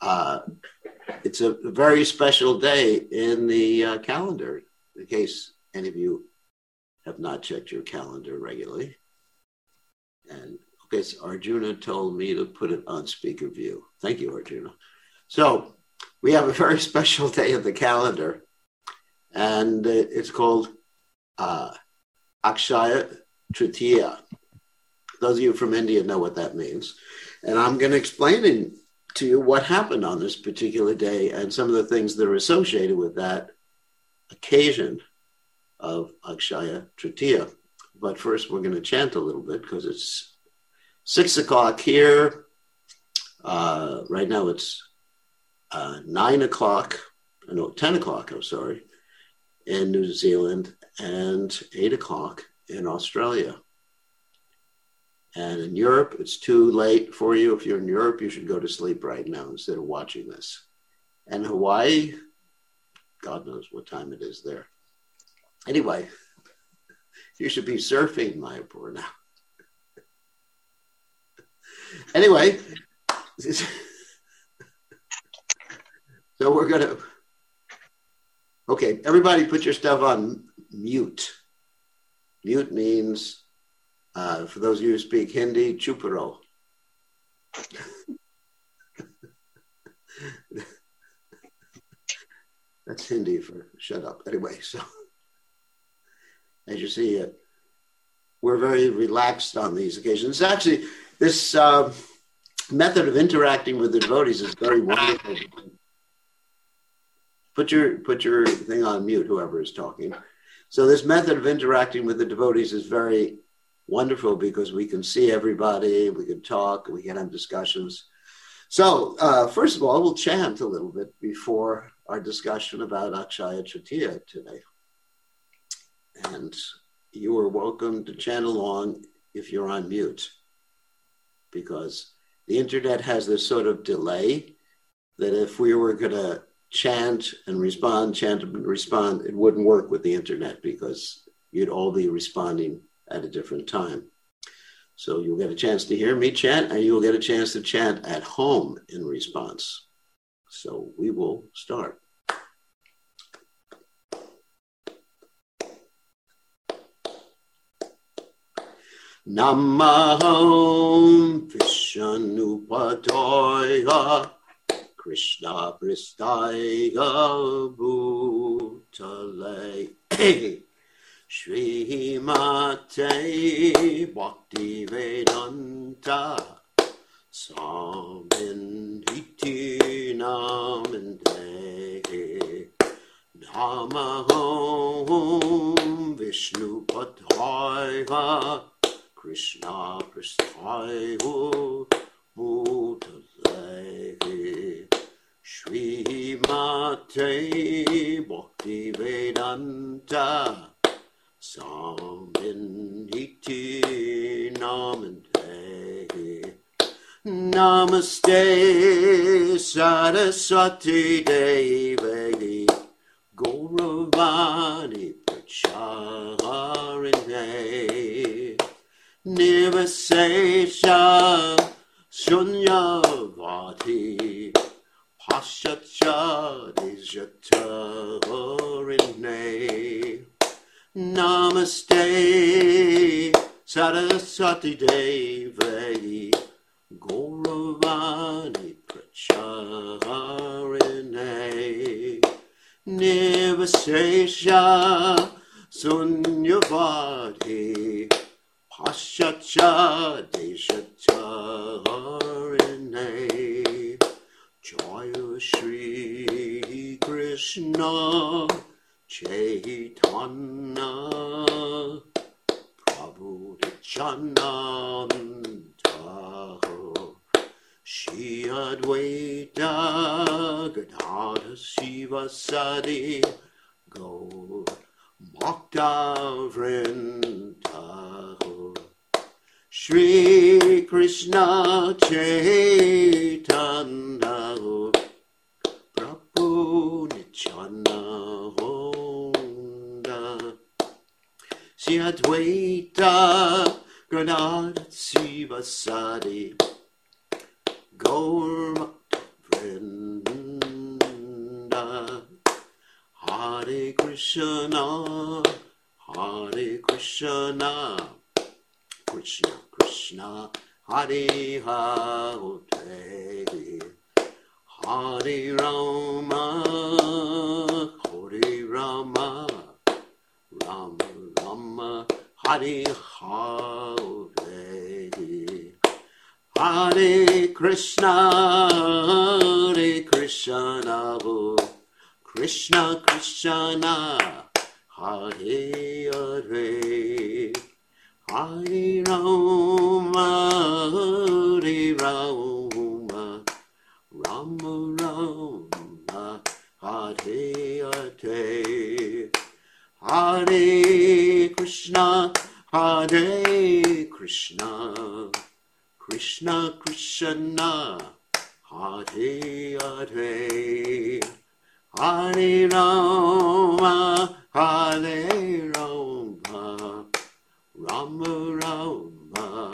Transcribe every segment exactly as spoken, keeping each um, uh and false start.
uh, it's a very special day in the uh, calendar, in case any of you have not checked your calendar regularly. And okay, so Arjuna told me to put it on speaker view. Thank you, Arjuna. So we have a very special day in the calendar, and it's called uh, Akshaya Tritiya. Those of you from India know what that means. And I'm going to explain to you what happened on this particular day and some of the things that are associated with that occasion of Akshaya Tritiya. But first, we're going to chant a little bit because it's six o'clock here. Uh, right now, it's uh, nine o'clock, no, ten o'clock, I'm sorry, in New Zealand, and eight o'clock in Australia. And in Europe, it's too late for you. If you're in Europe, you should go to sleep right now instead of watching this. And Hawaii, God knows what time it is there. Anyway, you should be surfing, Mayapur now. Anyway, so we're going to, okay, everybody put your stuff on mute. Mute means, uh, for those of you who speak Hindi, chuparo. That's Hindi for shut up. Anyway, so as you see, uh, we're very relaxed on these occasions. Actually, this uh, method of interacting with the devotees is very wonderful. Put your put your thing on mute, whoever is talking. So this method of interacting with the devotees is very wonderful because we can see everybody, we can talk, we can have discussions. So uh, first of all, we'll chant a little bit before our discussion about Akshaya Tritiya today. And you are welcome to chant along if you're on mute, because the internet has this sort of delay that if we were going to chant and respond, chant and respond, it wouldn't work with the internet because you'd all be responding at a different time. So you'll get a chance to hear me chant, and you'll get a chance to chant at home in response. So we will start. Namaham Vishanupadaya Krishna Pristaya Bhutale Srimate Bhakti Vedanta Samin Hiti Namande Namaham Vishnupadaya Krishna Pristaya Bhutale Srimate Bhakti Vedanta Samin Hiti Namande Namaste Saraswati Devi Gauravani Pracharine Nivasesha Shunyavati Pashacha Dejatarine Namaste Saraswati Devi Gauravani Pracharine Nivasesha Sunyavati Pashacha Deshatarine Jaya Shri Krishna Chaitanya Prabhu Nityananda Shri Advaita Gadadhara Sivasadi Gaur Bhakta Vrinda Shri Krishna Chaitanya Prabhu Nityananda Shri Advaita Gadadhara Sivasadi Gaur Bhakta Krishna, Hare Krishna, Krishna Krishna, Hare Hare, Hare Rama, Hare Rama, Rama Rama, Hare Hare, Hare Krishna, Hare Krishna, Krishna Krishna, Hare Hare, Hare Rama, Hare Rama, Rama Rama, Hare Hare, Hare Krishna, Hare Krishna, Krishna Krishna, Hare Hare, Hare Rama, Hare Rama, Rama Rama,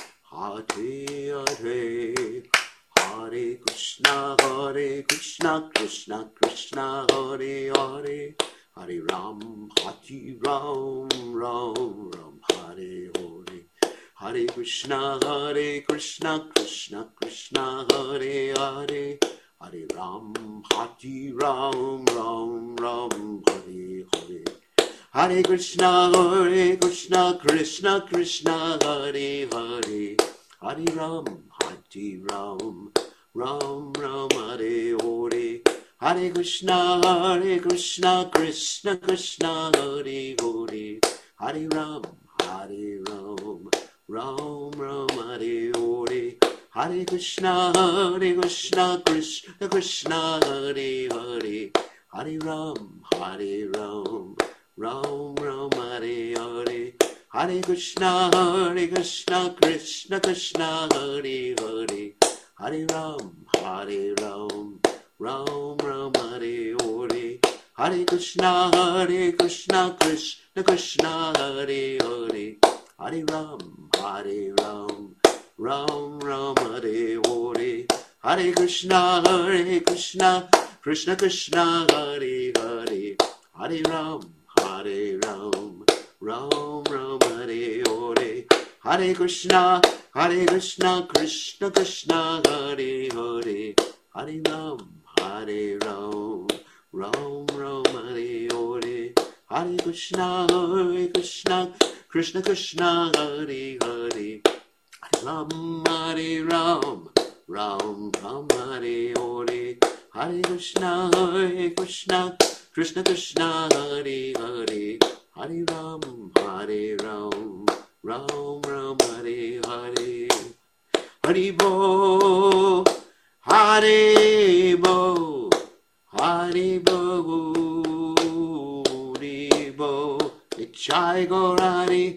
Hare Hare, Hare Krishna, Hare Krishna, Krishna Krishna, Hare Hare, Hare Ram, Hare Ram, Ram Ram, Hare Hare, Hare Krishna, Hare Krishna, Krishna Krishna, Hare Hare, Hare Ram, Hare Ram, Ram Ram, Hare Hare, Hare Krishna, Hare Krishna, Krishna Krishna, Hare Hare, Hare Ram, Hare Ram, Ram Ram, Hare Hare, Hare Krishna, Hare Krishna, Krishna Krishna, Hare Hare, Hare Ram, Hare Ram, Ram Ram, Hare Hare, Hare Krishna, Hare Krishna, Krishna Krishna, Hare Hare, Hare Ram, Hare Ram, Ram Ram, Hare Hare, Hare Krishna, Hare Krishna, Krishna Krishna, Hare Hare, Hare Ram, Hare Ram, Ram Ram, Hare Hare, Hare Krishna, Hare Krishna, Krishna Krishna, Hare Hare, Hare Ram, Hare Ram, Ram Ram, Hare Hare, Hare Krishna, Hare Krishna, Krishna Krishna, Hare Hare, Hare Ram, Hare Ram, Ram Ram, Hare Hare, Hare Krishna, Hare Krishna, Krishna Krishna, Hare Hare, Hare Ram, Hare Ram, Ram Ram, Hare Hare, Hare Krishna, Hare Krishna, Krishna Krishna, Hare Hare, Ram, Hare Ram, Ram Ram, Hare Hare, Hare Krishna, Hare Krishna, Krishna Krishna, Hare Hare, Hare Ram, Hare Ram, Ram Ram, Hare Hare, Hari Bo, Hari Bo, Hari Bo, Hari Bo, Nichai Gaurani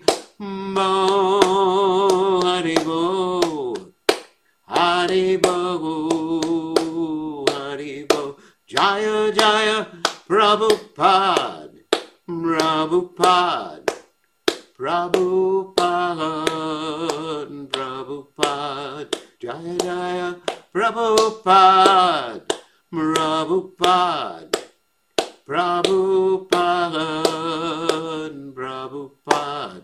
Bo, Hari Bo, Hari Bo, Hari Bo, Jaya Jaya Prabhupada, Prabhupada, Prabhupada, Prabhupada, Jaya Jaya Prabhupada, Prabhupada, Prabhupada, Prabhupada.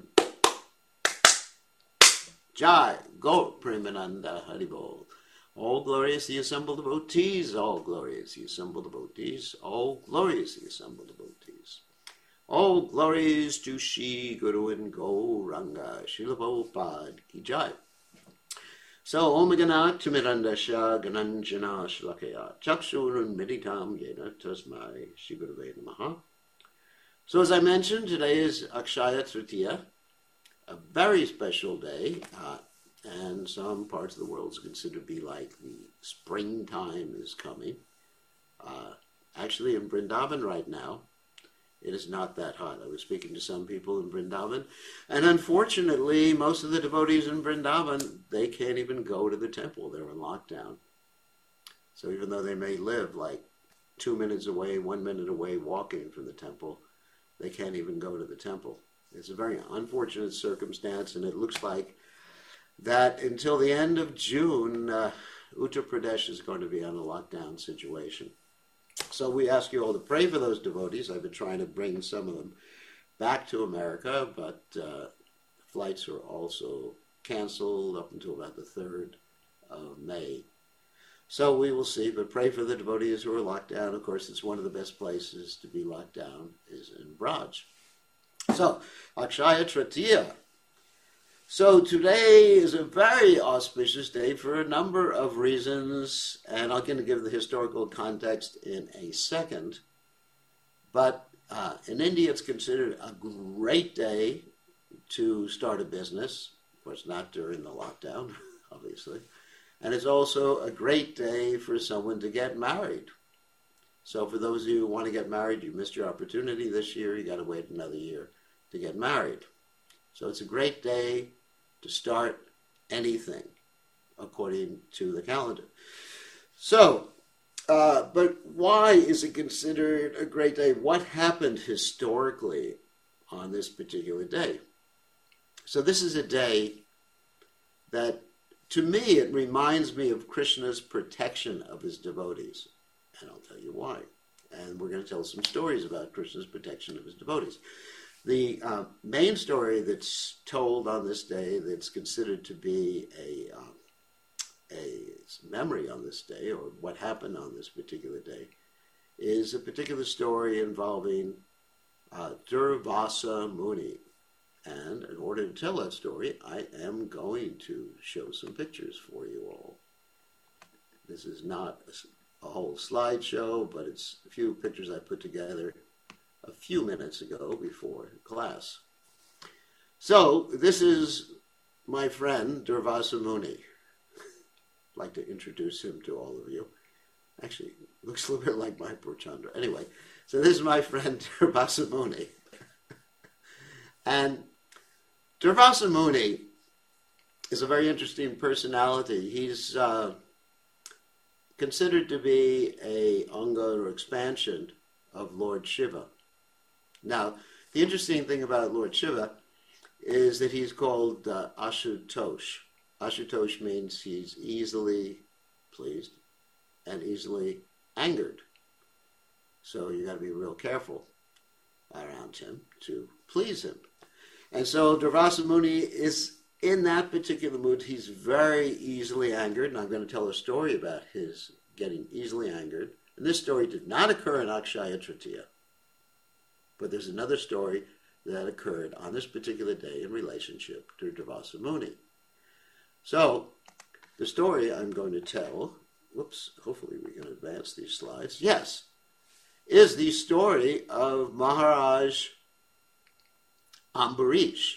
Jai, Gaur Premananda, Haribol. All glorious the assembled devotees, all glorious the assembled devotees, all glorious the assembled devotees. All glories to Shri Guru and Gauranga, Srila Prabhupada ki Jai. So, Om Gana Timirandasya Gananjana Shlakaya Chakshurun Meditam Yena Tasmai Shri Gurave Namaha. So, as I mentioned, today is Akshaya Tritiya, a very special day, uh, and some parts of the world is considered to be like the springtime is coming. Uh, actually, in Vrindavan right now, it is not that hot. I was speaking to some people in Vrindavan, and unfortunately, most of the devotees in Vrindavan, they can't even go to the temple. They're in lockdown. So even though they may live like two minutes away, one minute away walking from the temple, they can't even go to the temple. It's a very unfortunate circumstance, and it looks like that until the end of June, uh, Uttar Pradesh is going to be on a lockdown situation. So we ask you all to pray for those devotees. I've been trying to bring some of them back to America, but uh, flights are also canceled up until about the third of May. So we will see, but pray for the devotees who are locked down. Of course, it's one of the best places to be locked down is in Braj. So, Akshaya Tritiya. So today is a very auspicious day for a number of reasons, and I'm going to give the historical context in a second. But uh, in India, it's considered a great day to start a business. Of course, not during the lockdown, obviously. And it's also a great day for someone to get married. So for those of you who want to get married, you missed your opportunity this year, you got to wait another year to get married. So it's a great day to start anything, according to the calendar. So, uh, but why is it considered a great day? What happened historically on this particular day? So this is a day that, to me, it reminds me of Krishna's protection of his devotees. And I'll tell you why. And we're going to tell some stories about Krishna's protection of his devotees. The uh, main story that's told on this day that's considered to be a, um, a memory on this day, or what happened on this particular day, is a particular story involving uh, Durvasa Muni. And in order to tell that story, I am going to show some pictures for you all. This is not a, a whole slideshow, but it's a few pictures I put together a few minutes ago before class. So this is my friend Durvasa Muni. I'd like to introduce him to all of you. Actually, looks a little bit like my poor Chandra. Anyway, so this is my friend Durvasa Muni. And Durvasa Muni is a very interesting personality. He's uh, considered to be a anga or expansion of Lord Shiva. Now, the interesting thing about Lord Shiva is that he's called uh, Ashutosh. Ashutosh means he's easily pleased and easily angered. So you got to be real careful around him to please him. And so Durvasa Muni is in that particular mood. He's very easily angered, and I'm going to tell a story about his getting easily angered. And this story did not occur in Akshaya Tritiya. But there's another story that occurred on this particular day in relationship to Durvasa Muni. So, the story I'm going to tell, whoops, hopefully we can advance these slides, yes, is the story of Maharaj Ambarish.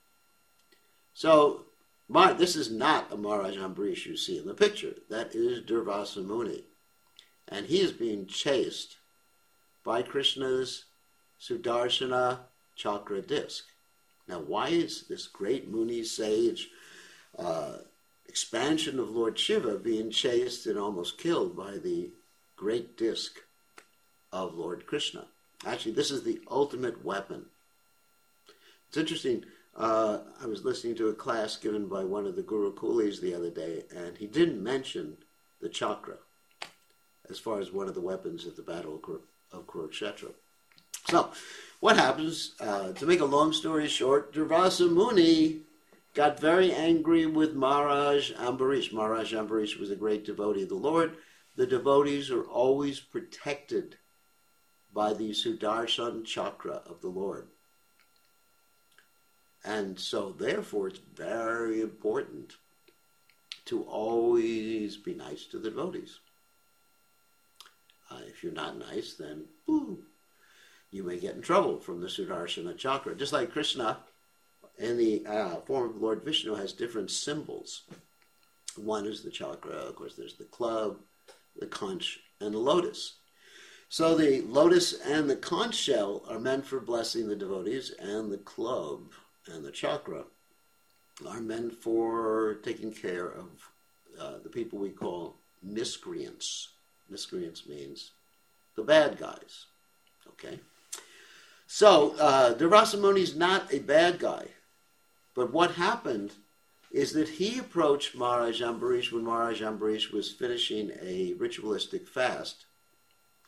So, my, this is not a Maharaj Ambarish you see in the picture. That is Durvasa Muni. And he is being chased by Krishna's Sudarshana Chakra disc. Now, why is this great Muni sage uh, expansion of Lord Shiva being chased and almost killed by the great disc of Lord Krishna? Actually, this is the ultimate weapon. It's interesting. Uh, I was listening to a class given by one of the Gurukulis the other day, and he didn't mention the chakra as far as one of the weapons at the Battle of Kurukshetra. So, what happens, uh, to make a long story short, Durvasa Muni got very angry with Maharaj Ambarish. Maharaj Ambarish was a great devotee of the Lord. The devotees are always protected by the Sudarshan Chakra of the Lord. And so, therefore, it's very important to always be nice to the devotees. Uh, if you're not nice, then, boo, you may get in trouble from the Sudarshana Chakra. Just like Krishna, in the uh, form of Lord Vishnu, has different symbols. One is the chakra, of course there's the club, the conch, and the lotus. So the lotus and the conch shell are meant for blessing the devotees, and the club and the chakra are meant for taking care of uh, the people we call miscreants. Miscreants means the bad guys, okay? So, uh, Durvasa Muni is not a bad guy. But what happened is that he approached Maharaj Ambarish when Maharaj Ambarish was finishing a ritualistic fast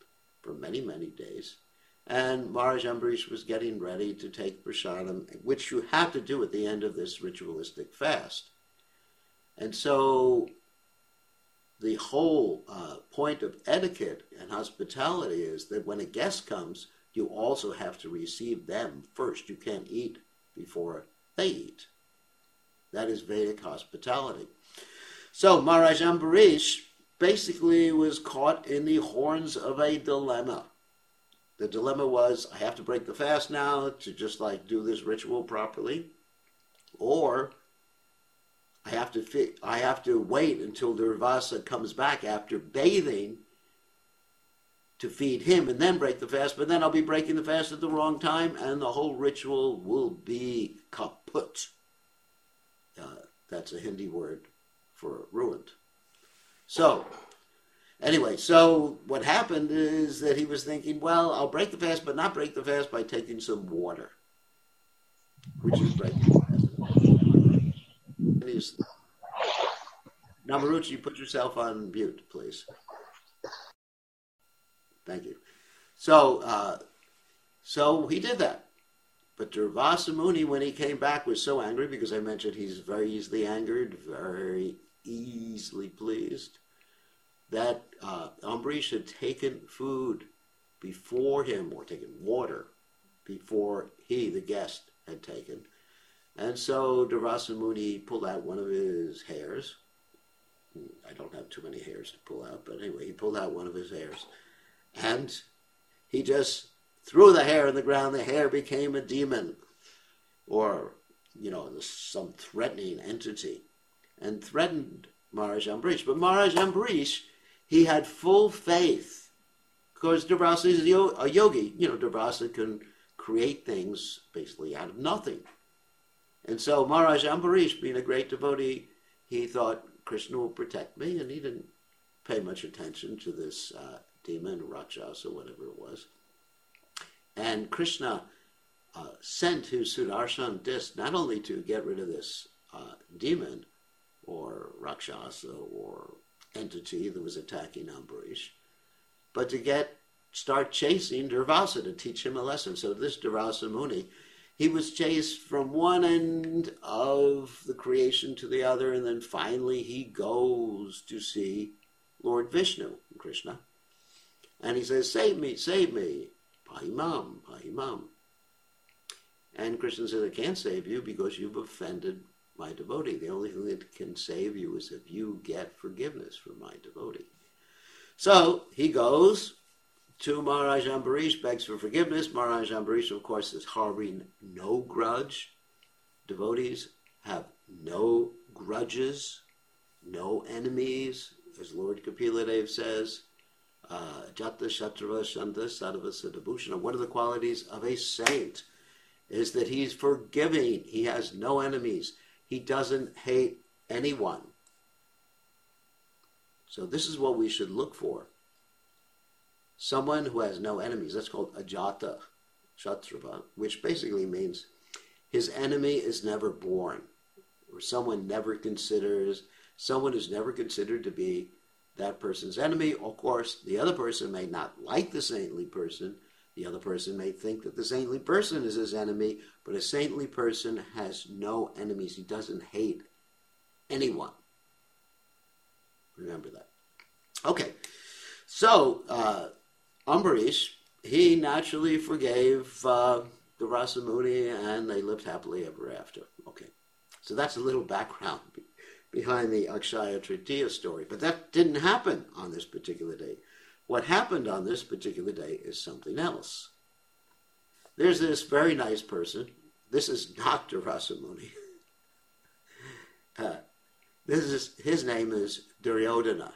for many, many days. And Maharaj Ambarish was getting ready to take prasadam, which you have to do at the end of this ritualistic fast. And so the whole uh, point of etiquette and hospitality is that when a guest comes, you also have to receive them first. You can't eat before they eat. That is Vedic hospitality. So Maharaj Ambarish basically was caught in the horns of a dilemma. The dilemma was, I have to break the fast now to just like do this ritual properly, or I have to fi- I have to wait until Durvasa comes back after bathing to feed him and then break the fast, but then I'll be breaking the fast at the wrong time and the whole ritual will be kaput. Uh, that's a Hindi word for ruined. So, anyway, so what happened is that he was thinking, well, I'll break the fast, but not break the fast by taking some water, which is breaking the fast. Namaruchi, put yourself on mute, please. Thank you. So, uh, so he did that. But Durvasa Muni, when he came back, was so angry, because I mentioned he's very easily angered, very easily pleased, that uh, Ambarish had taken food before him, or taken water before he, the guest, had taken. And so Durvasa Muni pulled out one of his hairs. I don't have too many hairs to pull out, but anyway, he pulled out one of his hairs. And he just threw the hair on the ground. The hair became a demon, or, you know, some threatening entity, and threatened Maharaj Ambarish. But Maharaj Ambarish, he had full faith, because Durvasa is a yogi. You know, Durvasa can create things basically out of nothing. And so Maharaj Ambarish, being a great devotee, he thought, Krishna will protect me, and he didn't pay much attention to this uh, demon, Rakshasa, whatever it was. And Krishna uh, sent his Sudarshan disc not only to get rid of this uh, demon, or Rakshasa, or entity that was attacking Ambarish, but to get start chasing Durvasa, to teach him a lesson. So this Durvasa Muni, he was chased from one end of the creation to the other, and then finally he goes to see Lord Vishnu, Krishna. And he says, save me, save me, Pahimam, Pahimam. And Krishna says, I can't save you because you've offended my devotee. The only thing that can save you is if you get forgiveness from my devotee. So he goes to Maharaj Ambarish, begs for forgiveness. Maharaj Ambarish, of course, is harboring no grudge. Devotees have no grudges, no enemies, as Lord Kapila Dev says. Jata Shatrava Shanta Sadhava Siddhabhushana. One of the qualities of a saint is that he's forgiving. He has no enemies. He doesn't hate anyone. So this is what we should look for. Someone who has no enemies. That's called Ajata Shatrava, which basically means his enemy is never born, or someone never considers, someone who's never considered to be that person's enemy. Of course, the other person may not like the saintly person. The other person may think that the saintly person is his enemy, but a saintly person has no enemies. He doesn't hate anyone. Remember that. Okay, so uh, Ambarish, he naturally forgave uh, the Rasa Muni, and they lived happily ever after. Okay, so that's a little background behind the Akshaya Tritiya story. But that didn't happen on this particular day. What happened on this particular day is something else. There's this very nice person. This is Doctor Rasa Muni. uh, this is his name is Duryodhana.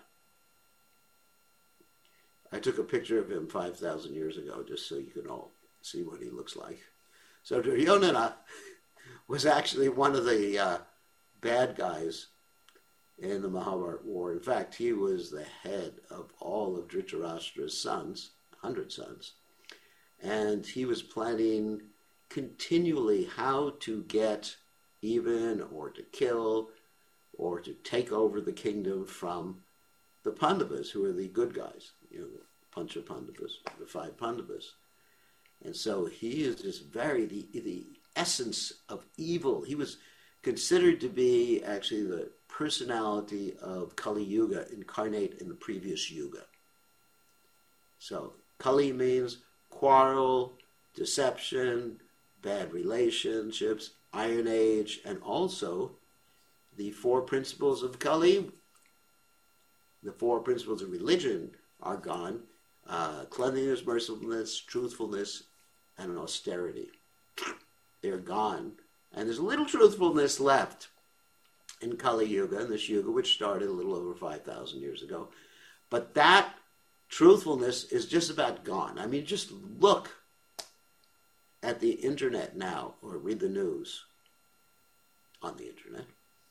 I took a picture of him five thousand years ago just so you can all see what he looks like. So Duryodhana was actually one of the uh, bad guys in the Mahabharata war. In fact, he was the head of all of Dhritarashtra's sons, one hundred sons, and he was planning continually how to get even or to kill or to take over the kingdom from the Pandavas, who are the good guys, you know, Pancha Pandavas, the five Pandavas. And so he is just very, the, the essence of evil. He was considered to be actually the personality of Kali Yuga incarnate in the previous Yuga. So Kali means quarrel, deception, bad relationships, Iron Age, and also the four principles of Kali, the four principles of religion are gone. Uh, cleanliness, mercifulness, truthfulness, and austerity. They're gone. And there's a little truthfulness left in Kali Yuga, in this Yuga, which started a little over five thousand years ago. But that truthfulness is just about gone. I mean, just look at the internet now, or read the news on the internet,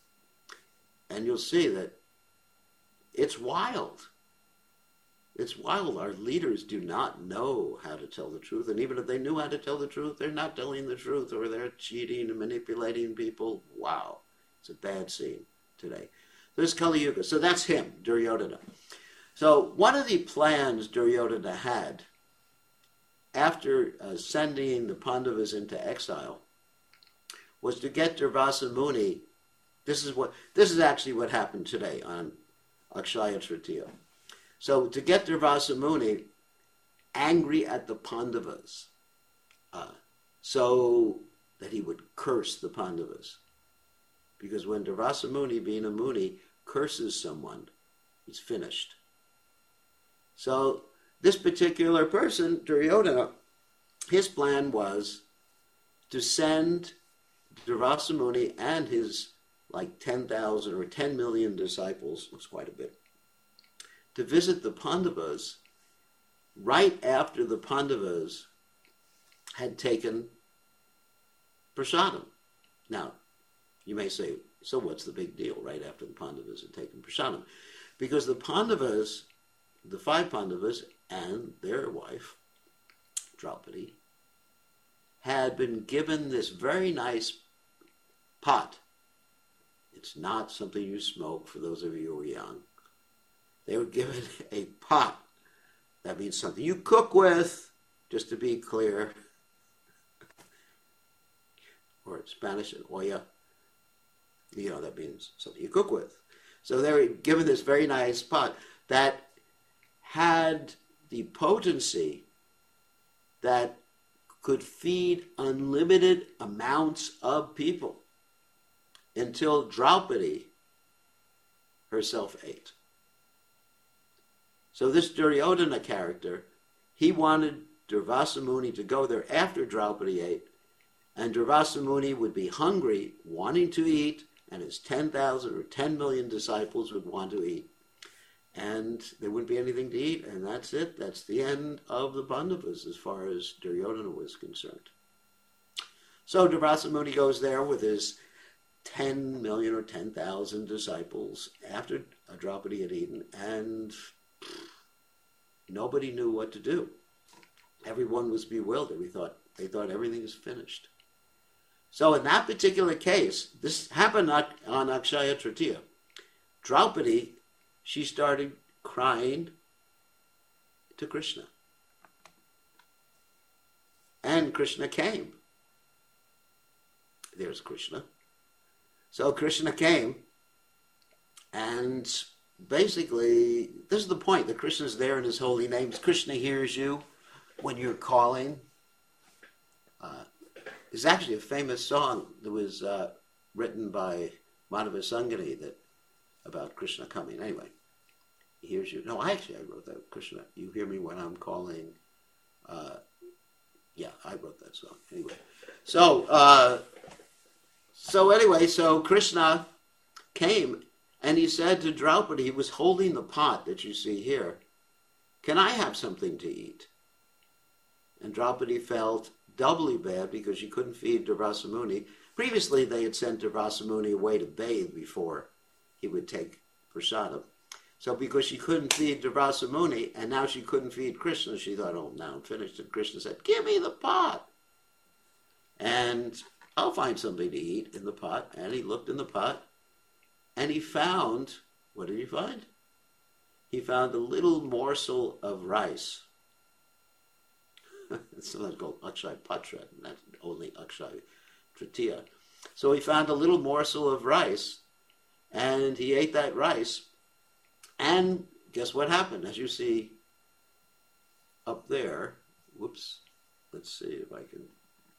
and you'll see that it's wild. It's wild. Our leaders do not know how to tell the truth, and even if they knew how to tell the truth, they're not telling the truth, or they're cheating and manipulating people. Wow. It's a bad scene today. There's Kali Yuga. So that's him, Duryodhana. So one of the plans Duryodhana had after uh, sending the Pandavas into exile was to get Durvasa Muni. This is what this is actually what happened today on Akshaya Tritiya. So to get Durvasa Muni angry at the Pandavas, uh, so that he would curse the Pandavas. Because when Durvasa Muni, being a Muni, curses someone, he's finished. So this particular person, Duryodhana, his plan was to send Durvasa Muni and his like ten thousand or ten million disciples, was quite a bit, to visit the Pandavas right after the Pandavas had taken prasadam. Now, you may say, so what's the big deal right after the Pandavas had taken prasadam? Because the Pandavas, the five Pandavas and their wife, Draupadi, had been given this very nice pot. It's not something you smoke, for those of you who are young. They were given a pot. That means something you cook with, just to be clear. Or in Spanish, an olla. You know, that means something you cook with. So they were given this very nice pot that had the potency that could feed unlimited amounts of people until Draupadi herself ate. So this Duryodhana character, he wanted Durvasa Muni to go there after Draupadi ate, and Durvasa Muni would be hungry, wanting to eat, and his ten thousand or ten million disciples would want to eat. And there wouldn't be anything to eat, and that's it. That's the end of the Pandavas as far as Duryodhana was concerned. So Durvasa Muni goes there with his ten million or ten thousand disciples after Draupadi had eaten, and nobody knew what to do. Everyone was bewildered. We thought they thought everything is finished. So in that particular case, this happened on Akshaya Tritiya. Draupadi, she started crying to Krishna. And Krishna came. There's Krishna. So Krishna came, and basically, this is the point, that Krishna's there in his holy names. Krishna hears you when you're calling. Uh, there's actually a famous song that was uh, written by Madhava Sangani that, about Krishna coming. Anyway, he hears you. No, actually, I wrote that. Krishna, you hear me when I'm calling. Uh, yeah, I wrote that song. Anyway, so, uh, so anyway, so Krishna came, and he said to Draupadi, he was holding the pot that you see here, "Can I have something to eat?" And Draupadi felt doubly bad because she couldn't feed Durvasa Muni. Previously, they had sent Durvasa Muni away to bathe before he would take prasadam. So because she couldn't feed Durvasa Muni, and now she couldn't feed Krishna, she thought, oh, now I'm finished. And Krishna said, give me the pot. And I'll find something to eat in the pot. And he looked in the pot, and he found, what did he find? he found a little morsel of rice. It's sometimes called Akshay Patra, not only Akshay Tritiya. So he found a little morsel of rice, and he ate that rice, and guess what happened? As you see up there, whoops, let's see if I can,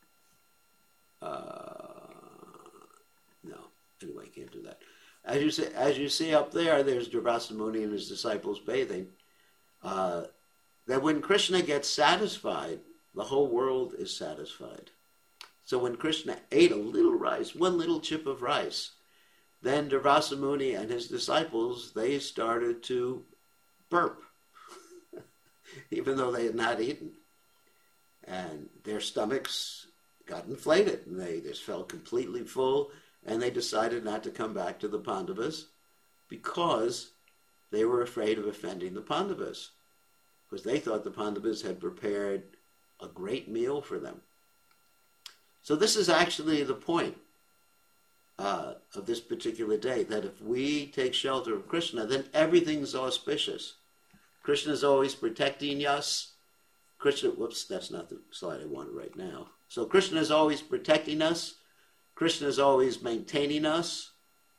uh, no, anyway, I can't do that. As you see, as you see up there, there's Durvasa Muni and his disciples bathing. Uh, that when Krishna gets satisfied, the whole world is satisfied. So when Krishna ate a little rice, one little chip of rice, then Durvasa Muni and his disciples, they started to burp, even though they had not eaten. And their stomachs got inflated, and they just felt completely full, and they decided not to come back to the Pandavas because they were afraid of offending the Pandavas, because they thought the Pandavas had prepared a great meal for them. So this is actually the point uh, of this particular day, that if we take shelter of Krishna, then everything's auspicious. Krishna is always protecting us. Krishna, whoops, that's not the slide I wanted right now. So Krishna is always protecting us. Krishna is always maintaining us.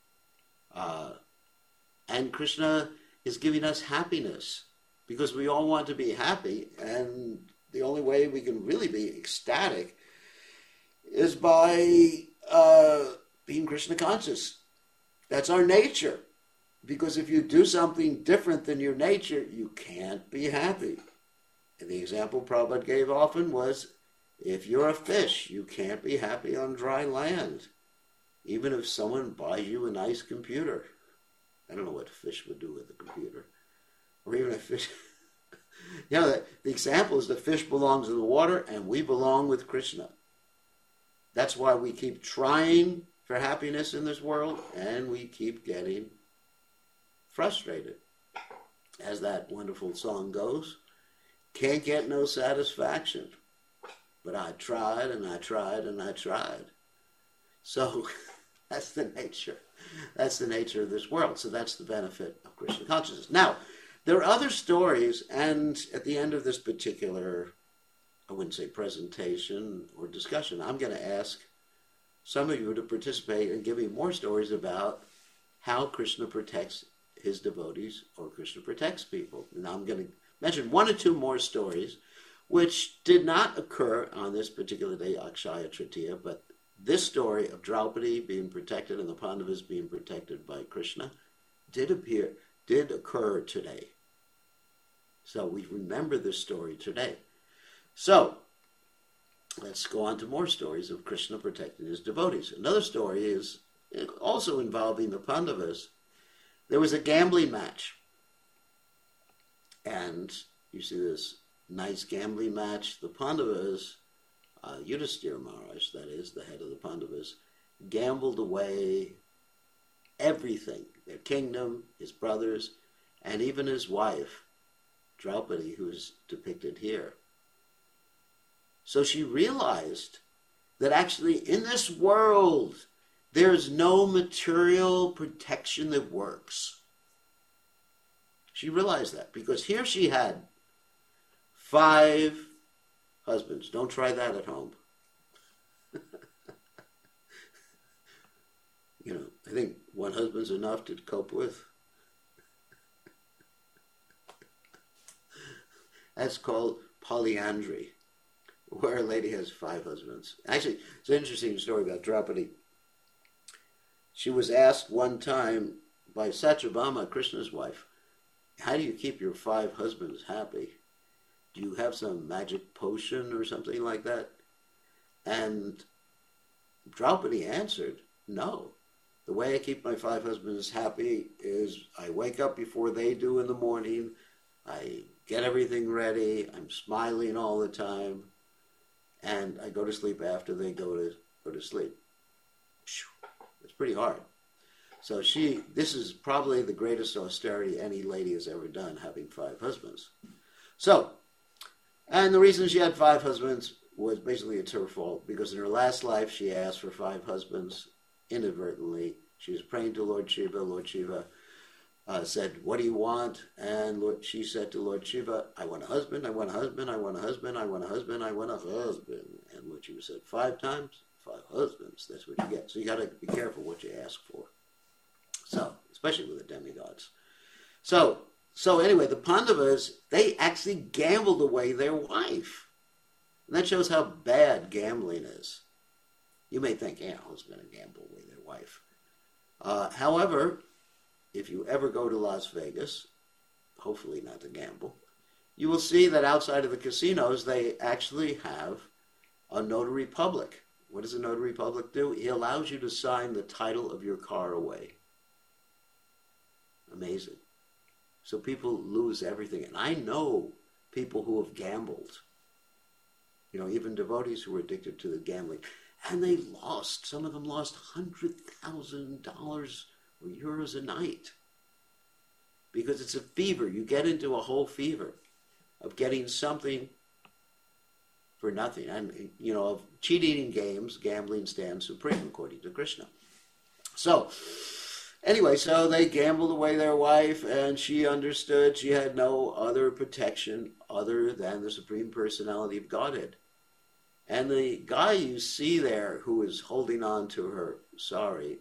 Uh, and Krishna is giving us happiness, because we all want to be happy, and the only way we can really be ecstatic is by uh, being Krishna conscious. That's our nature. Because if you do something different than your nature, you can't be happy. And the example Prabhupada gave often was, if you're a fish, you can't be happy on dry land, even if someone buys you a nice computer. I don't know what a fish would do with a computer. Or even a fish... you know, the, the example is the fish belongs in the water, and we belong with Krishna. That's why we keep trying for happiness in this world, and we keep getting frustrated. As that wonderful song goes, can't get no satisfaction. But I tried, and I tried, and I tried. So that's the nature. That's the nature of this world. So that's the benefit of Krishna consciousness. Now, there are other stories, and at the end of this particular, I wouldn't say presentation or discussion, I'm going to ask some of you to participate and give me more stories about how Krishna protects his devotees, or Krishna protects people. And I'm going to mention one or two more stories which did not occur on this particular day, Akshaya Tritiya, but this story of Draupadi being protected and the Pandavas being protected by Krishna did appear, did occur today. So we remember this story today. So let's go on to more stories of Krishna protecting his devotees. Another story is also involving the Pandavas. There was a gambling match. And you see this nice gambling match. The Pandavas, uh, Yudhisthira Maharaj, that is, the head of the Pandavas, gambled away everything, their kingdom, his brothers, and even his wife, Draupadi, who is depicted here. So she realized that actually in this world, there's no material protection that works. She realized that because here she had five husbands. Don't try that at home. You know, I think one husband's enough to cope with. That's called polyandry, where a lady has five husbands. Actually, it's an interesting story about Draupadi. She was asked one time by Satyabhama, Krishna's wife, how do you keep your five husbands happy? Do you have some magic potion or something like that? And Draupadi answered, no. The way I keep my five husbands happy is I wake up before they do in the morning, I get everything ready, I'm smiling all the time, and I go to sleep after they go to go to sleep. It's pretty hard. So she, this is probably the greatest austerity any lady has ever done, having five husbands. So, and the reason she had five husbands was basically it's her fault, because in her last life she asked for five husbands inadvertently. She was praying to Lord Shiva, Lord Shiva, uh, said, what do you want? And Lord, she said to Lord Shiva, I want a husband, I want a husband, I want a husband, I want a husband, I want a husband. And Lord Shiva said, five times, five husbands, that's what you get. So you got to be careful what you ask for. So, especially with the demigods. So, so anyway, the Pandavas, they actually gambled away their wife. And that shows how bad gambling is. You may think, yeah, who's going to gamble away their wife? Uh, however, if you ever go to Las Vegas, hopefully not to gamble, you will see that outside of the casinos, they actually have a notary public. What does a notary public do? He allows you to sign the title of your car away. Amazing. So people lose everything. And I know people who have gambled. You know, even devotees who were addicted to the gambling. And they lost. Some of them lost one hundred thousand dollars or euros a night. Because it's a fever. You get into a whole fever of getting something for nothing. And, you know, of cheat-eating games, gambling stands supreme, according to Krishna. So, anyway, so they gambled away their wife, and she understood she had no other protection other than the Supreme Personality of Godhead. And the guy you see there who is holding on to her, sorry,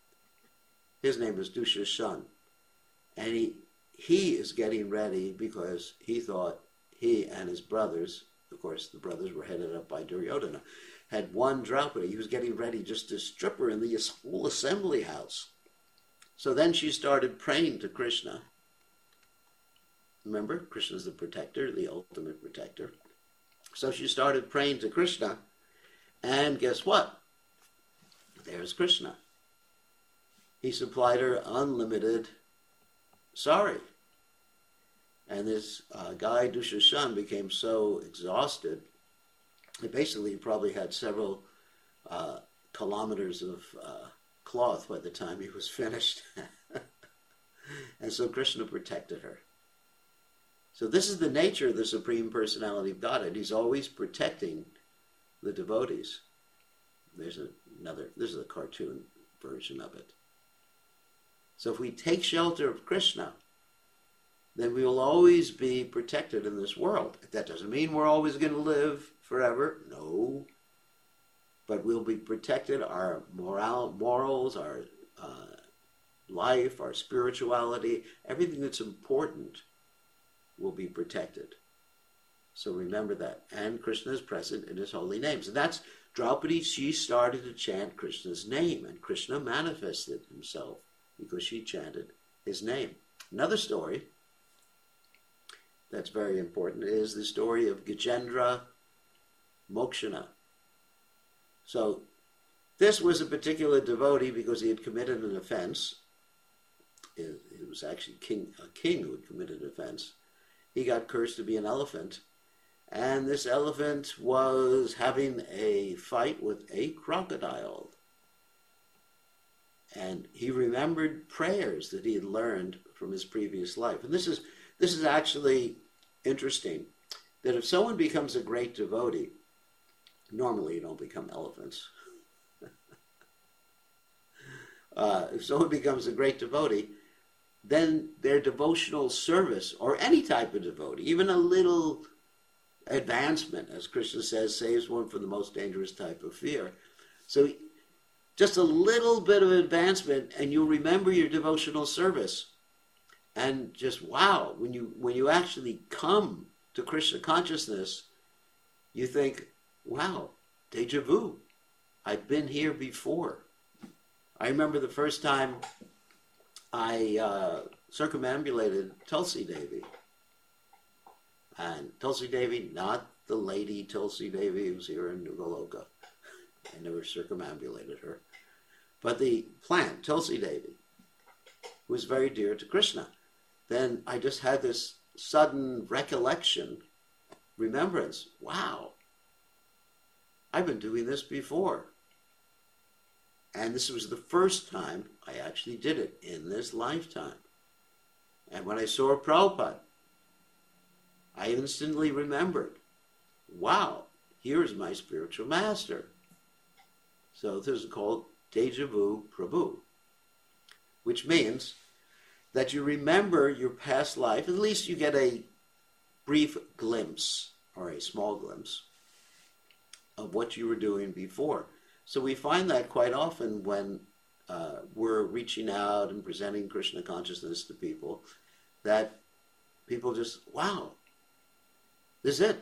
his name is Dushashan. And he, he is getting ready because he thought he and his brothers, of course the brothers were headed up by Duryodhana, had won Draupadi. He was getting ready just to strip her in the whole assembly house. So then she started praying to Krishna. Remember, Krishna's the protector, the ultimate protector. So she started praying to Krishna, and guess what? There's Krishna. He supplied her unlimited sari. And this uh, guy, Dushashan, became so exhausted, he basically probably had several uh, kilometers of uh, cloth by the time he was finished. And so Krishna protected her. So this is the nature of the Supreme Personality of Godhead. He's always protecting the devotees. There's a, another, this is a cartoon version of it. So if we take shelter of Krishna, then we will always be protected in this world. That doesn't mean we're always going to live forever. No. But we'll be protected. Our moral, morals, our uh, life, our spirituality, everything that's important will be protected. So remember that. And Krishna is present in his holy names. And that's Draupadi. She started to chant Krishna's name. And Krishna manifested himself because she chanted his name. Another story that's very important is the story of Gajendra Mokshana. So this was a particular devotee because he had committed an offense. It, it was actually king, a king who had committed an offense. He got cursed to be an elephant. And this elephant was having a fight with a crocodile. And he remembered prayers that he had learned from his previous life. And this is this is actually interesting, that if someone becomes a great devotee, normally you don't become elephants. uh, if someone becomes a great devotee, then their devotional service, or any type of devotee, even a little advancement, as Krishna says, saves one from the most dangerous type of fear. So just a little bit of advancement, and you'll remember your devotional service. And just, wow, when you when you actually come to Krishna consciousness, you think, wow, deja vu. I've been here before. I remember the first time I uh, circumambulated Tulsi Devi. And Tulsi Devi, not the lady Tulsi Devi who's here in Nugaloka. I never circumambulated her. But the plant, Tulsi Devi, was very dear to Krishna. Then I just had this sudden recollection, remembrance. Wow, I've been doing this before. And this was the first time I actually did it in this lifetime. And when I saw Prabhupada, I instantly remembered, wow, here's my spiritual master. So this is called Deja Vu Prabhu, which means that you remember your past life. At least you get a brief glimpse, or a small glimpse, of what you were doing before. So we find that quite often when uh, we're reaching out and presenting Krishna consciousness to people, that people just, wow, this is it.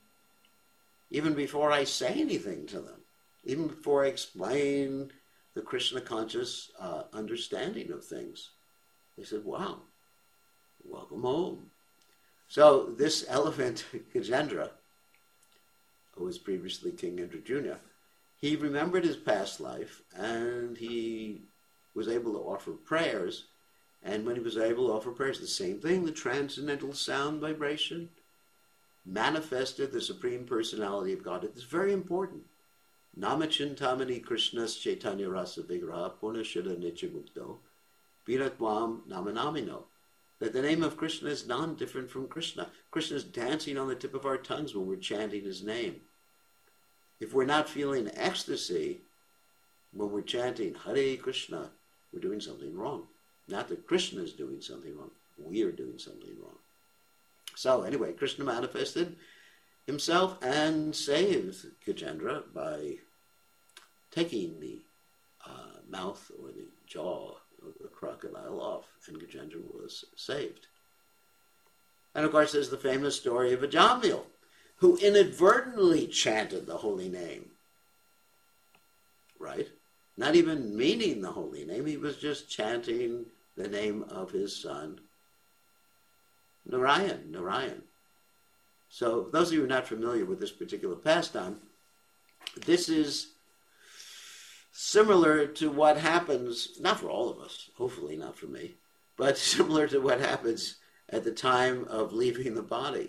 Even before I say anything to them, even before I explain the Krishna conscious uh, understanding of things, they said, wow, welcome home. So this elephant, Gajendra, who was previously King Indra Junior, he remembered his past life, and he was able to offer prayers. And when he was able to offer prayers, the same thing, the transcendental sound vibration manifested the Supreme Personality of God. It's very important. Namachintamani Krishnas Chaitanya Rasa Vigraha Purnashida Nityamukto Viratvam Namanamino. That the name of Krishna is non-different from Krishna. Krishna is dancing on the tip of our tongues when we're chanting his name. If we're not feeling ecstasy when we're chanting Hare Krishna, we're doing something wrong. Not that Krishna is doing something wrong. We are doing something wrong. So anyway, Krishna manifested himself and saved Gajendra by taking the uh, mouth or the jaw of the crocodile off, and Gajendra was saved. And of course there's the famous story of Ajamil, who inadvertently chanted the holy name. Right? Not even meaning the holy name, he was just chanting the name of his son, Narayan, Narayan. So those of you who are not familiar with this particular pastime, this is similar to what happens, not for all of us, hopefully not for me, but similar to what happens at the time of leaving the body.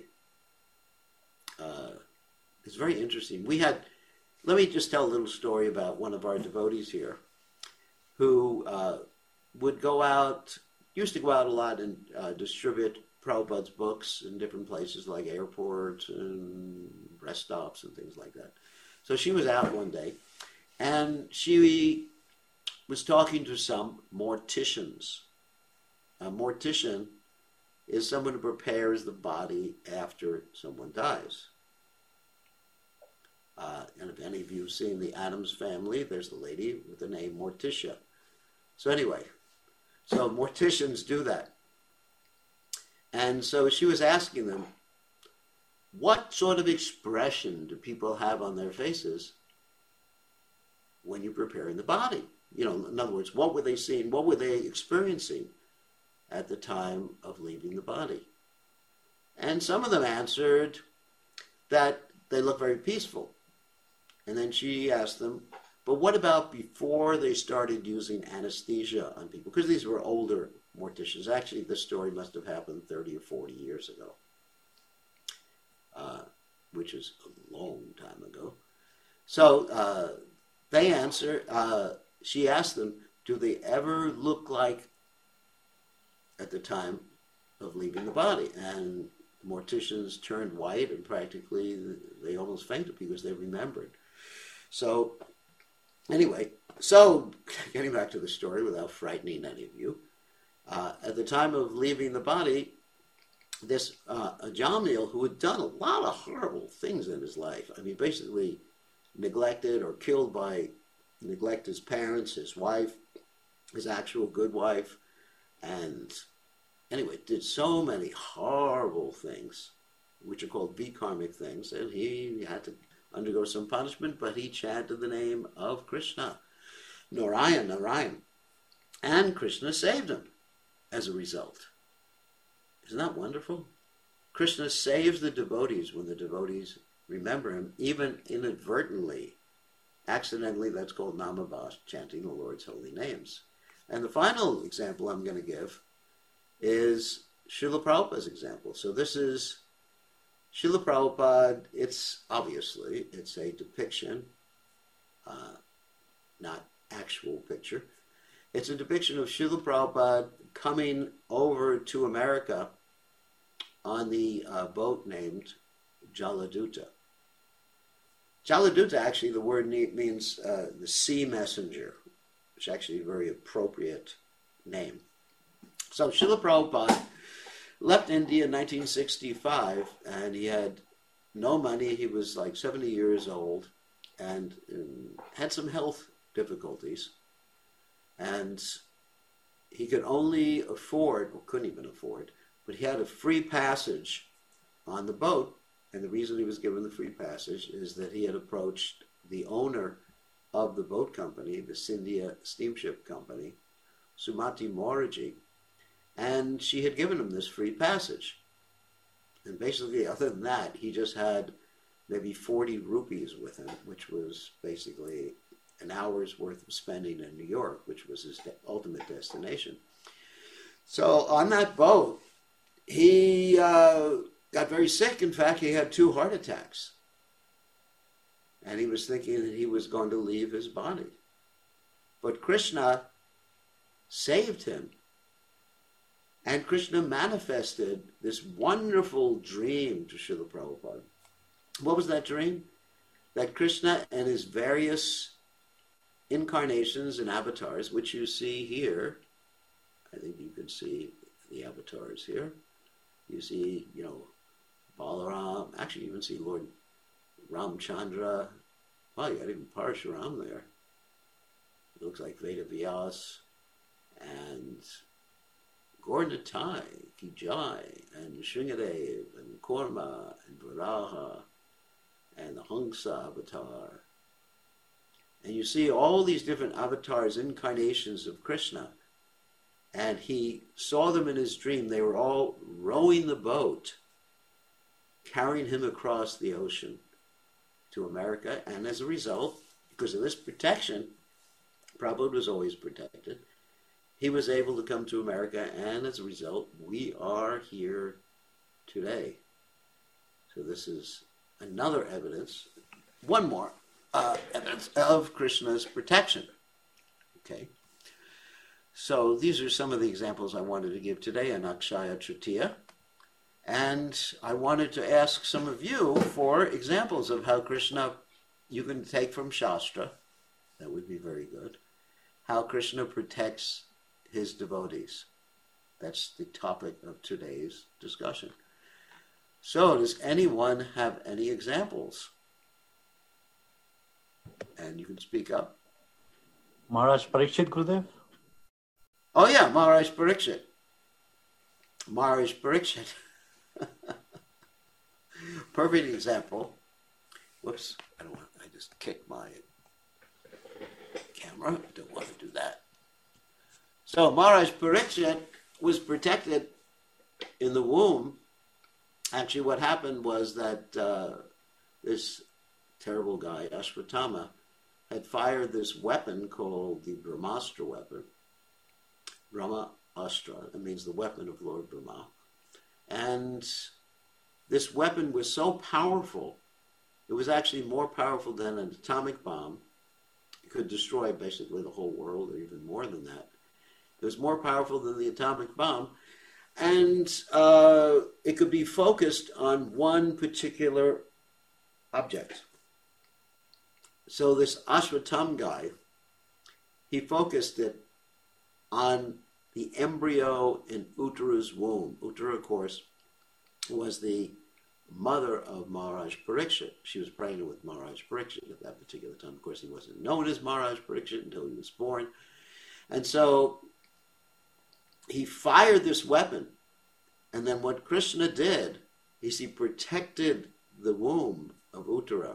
Uh, it's very interesting. We had, let me just tell a little story about one of our devotees here who uh, would go out, used to go out a lot and uh, distribute Prabhupada's books in different places like airports and rest stops and things like that. So she was out one day and she was talking to some morticians. A mortician is someone who prepares the body after someone dies. Uh, and if any of you have seen the Addams Family, there's the lady with the name Morticia. So anyway, so morticians do that. And so she was asking them, what sort of expression do people have on their faces when you're preparing the body? You know, in other words, what were they seeing? What were they experiencing at the time of leaving the body? And some of them answered that they look very peaceful. And then she asked them, but what about before they started using anesthesia on people? Because these were older morticians. Actually, this story must have happened thirty or forty years ago, uh, which is a long time ago. So uh, they answer, uh, she asked them, do they ever look like at the time of leaving the body? And the morticians turned white and practically they almost fainted because they remembered. So anyway, so getting back to the story without frightening any of you, uh, at the time of leaving the body, this uh, Ajamil, who had done a lot of horrible things in his life, I mean, basically neglected or killed by, neglect his parents, his wife, his actual good wife, and anyway, did so many horrible things, which are called vikarmic things, and he had to undergo some punishment, but he chanted the name of Krishna, Narayan, Narayan, and Krishna saved him as a result. Isn't that wonderful? Krishna saves the devotees when the devotees remember him, even inadvertently, accidentally. That's called namabhas, chanting the Lord's holy names. And the final example I'm going to give is Srila Prabhupada's example. So this is Srila Prabhupada. It's obviously, it's a depiction, uh, not actual picture. It's a depiction of Srila Prabhupada coming over to America on the uh, boat named Jaladuta. Jaladuta, actually, the word means uh, the sea messenger, which is actually a very appropriate name. So Srila Prabhupada left India in nineteen sixty-five, and he had no money. He was like seventy years old and um, had some health difficulties. And he could only afford, or couldn't even afford, but he had a free passage on the boat. And the reason he was given the free passage is that he had approached the owner of the boat company, the Scindia Steamship Company, Sumati Moraji, and she had given him this free passage. And basically, other than that, he just had maybe forty rupees with him, which was basically an hour's worth of spending in New York, which was his de- ultimate destination. So on that boat, he uh, got very sick. In fact, he had two heart attacks. And he was thinking that he was going to leave his body. But Krishna saved him. And Krishna manifested this wonderful dream to Srila Prabhupada. What was that dream? That Krishna and his various incarnations and avatars, which you see here, I think you can see the avatars here. You see, you know, Balaram, actually you even see Lord Ramchandra. Wow, you got even Parshuram there. It looks like Veda Vyas and Gaurnatai, Kijai, and Shringadev, and Korma, and Varaha, and the Hangsa avatar. And you see all these different avatars, incarnations of Krishna. And he saw them in his dream. They were all rowing the boat, carrying him across the ocean to America. And as a result, because of this protection, Prabhupada was always protected. He was able to come to America, and as a result, we are here today. So this is another evidence, one more uh, evidence of Krishna's protection. Okay. So these are some of the examples I wanted to give today on Akshaya Tritiya. And I wanted to ask some of you for examples of how Krishna, you can take from Shastra, that would be very good, how Krishna protects his devotees. That's the topic of today's discussion. So, does anyone have any examples? And you can speak up. Maharaj Parikshit, Gurudev? Oh yeah, Maharaj Parikshit. Maharaj Parikshit. Perfect example. Whoops, I don't want, I just kicked my camera. I don't want to do that. So Maharaj Parikshit was protected in the womb. Actually, what happened was that uh, this terrible guy, Ashwatthama, had fired this weapon called the Brahmastra weapon. Brahma Astra, that means the weapon of Lord Brahma. And this weapon was so powerful, it was actually more powerful than an atomic bomb. It could destroy basically the whole world, or even more than that. It was more powerful than the atomic bomb. And uh, it could be focused on one particular object. So this Ashwatam guy, he focused it on the embryo in Uttara's womb. Uttara, of course, was the mother of Maharaj Parikshit. She was pregnant with Maharaj Parikshit at that particular time. Of course, he wasn't known as Maharaj Parikshit until he was born. And so he fired this weapon. And then what Krishna did is he protected the womb of Uttara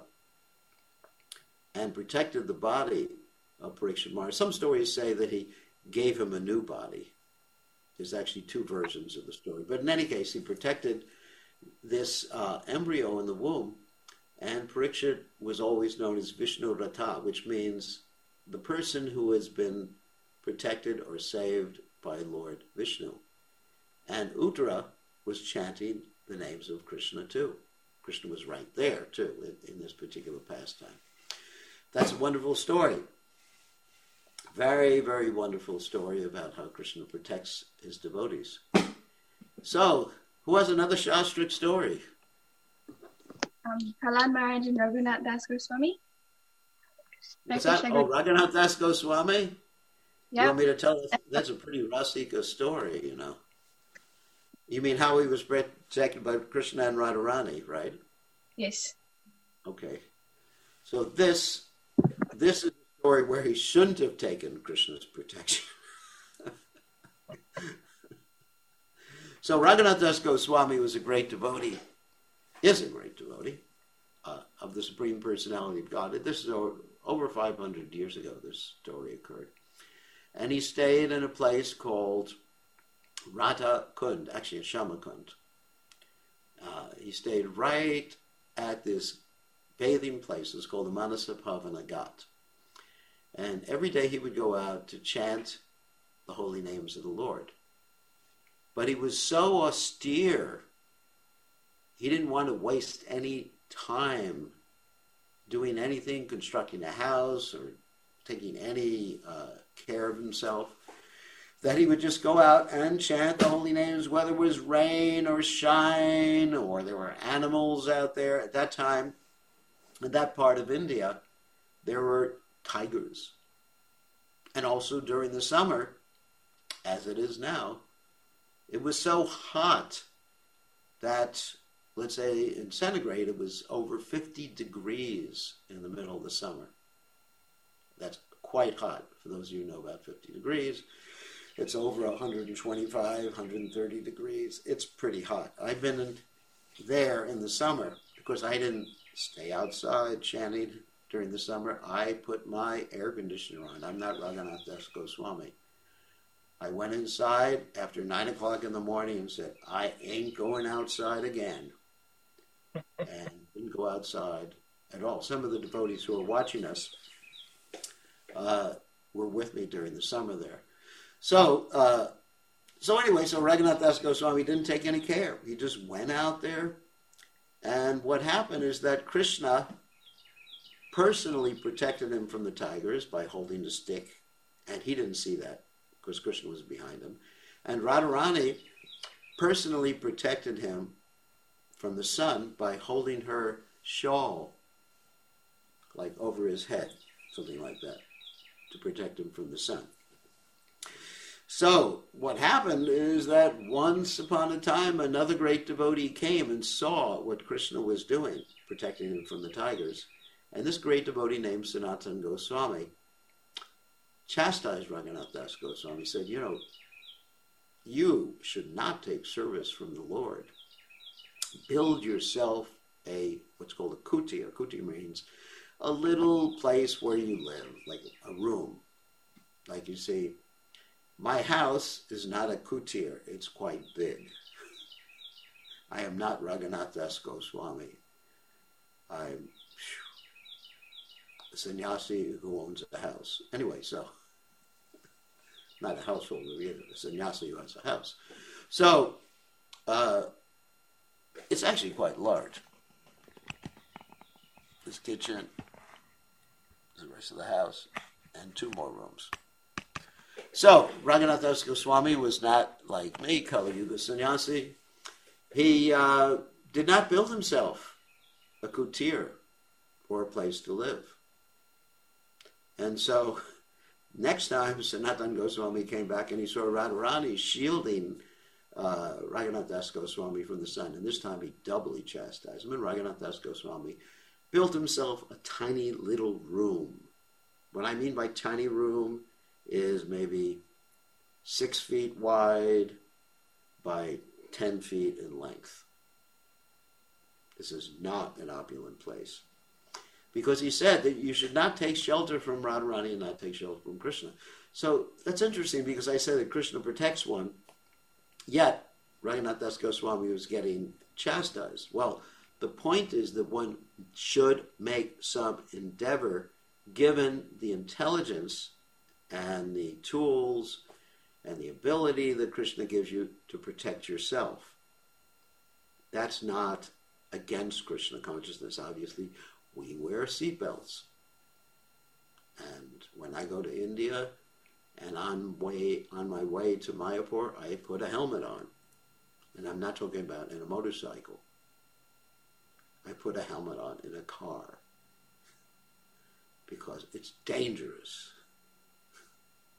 and protected the body of Parikshit Maharaj. Some stories say that he gave him a new body. There's actually two versions of the story. But in any case, he protected this uh, embryo in the womb. And Parikshit was always known as Vishnu Rata, which means the person who has been protected or saved by Lord Vishnu. And Uttara was chanting the names of Krishna too. Krishna was right there too in, in this particular pastime. That's a wonderful story. Very, very wonderful story about how Krishna protects his devotees. So, who has another Shastric story? Um, Prahlad Maharaj and Raghunath Das Goswami. What's that? Oh, Raghunath Das Goswami? You Yeah. want me to tell us? That's a pretty Rasika story, you know. You mean how he was protected by Krishna and Radharani, right? Yes. Okay. So this this is a story where he shouldn't have taken Krishna's protection. So Raghunath Das Goswami was a great devotee, is a great devotee uh, of the Supreme Personality of God. This is over, over five hundred years ago this story occurred. And he stayed in a place called Radha Kund, actually a Shama Kund. Uh, he stayed right at this bathing place. It's called the Manasa Pavana Ghat. And every day he would go out to chant the holy names of the Lord. But he was so austere, he didn't want to waste any time doing anything, constructing a house or taking any uh, care of himself, that he would just go out and chant the holy names, whether it was rain or shine, or there were animals out there. At that time, in that part of India, there were tigers. And also during the summer, as it is now, it was so hot that, let's say in centigrade, it was over fifty degrees in the middle of the summer. That's quite hot. For those of you who know about fifty degrees, it's over one hundred twenty-five, one hundred thirty degrees. It's pretty hot. I've been in, there in the summer because I didn't stay outside chanting during the summer. I put my air conditioner on. I'm not Raghunath Das Goswami. I went inside after nine o'clock in the morning and said, I ain't going outside again. And didn't go outside at all. Some of the devotees who are watching us uh, were with me during the summer there. So, uh, so anyway, so Raghunath Das Goswami didn't take any care. He just went out there. And what happened is that Krishna personally protected him from the tigers by holding the stick. And he didn't see that because Krishna was behind him. And Radharani personally protected him from the sun by holding her shawl, like over his head, something like that, to protect him from the sun. So what happened is that once upon a time, another great devotee came and saw what Krishna was doing, protecting him from the tigers. And this great devotee named Sanatana Goswami chastised Raghunath Das Goswami, said, you know, you should not take service from the Lord. Build yourself a, what's called a kutir. Kutir means a little place where you live, like a room. Like you see, my house is not a kutir, it's quite big. I am not Raghunath Das Goswami. I'm a sannyasi who owns a house. Anyway, so, not a householder either, a sannyasi who has a house. So, uh, it's actually quite large. This kitchen, the rest of the house, and two more rooms. So, Raghunath Das Goswami was not like me, Kali Yuga sannyasi. He uh, did not build himself a kutir or a place to live. And so, next time, Sanatana Goswami came back and he saw Radharani shielding uh, Raghunath Das Goswami from the sun. And this time he doubly chastised him. And Raghunath Das Goswami built himself a tiny little room. What I mean by tiny room is maybe six feet wide by ten feet in length. This is not an opulent place. Because he said that you should not take shelter from Radharani and not take shelter from Krishna. So that's interesting because I said that Krishna protects one, yet Raghunath Das Goswami was getting chastised. Well, the point is that one should make some endeavor, given the intelligence and the tools and the ability that Krishna gives you to protect yourself. That's not against Krishna consciousness, obviously. We wear seatbelts. And when I go to India and on way on my way to Mayapur, I put a helmet on. And I'm not talking about in a motorcycle. I put a helmet on in a car because it's dangerous.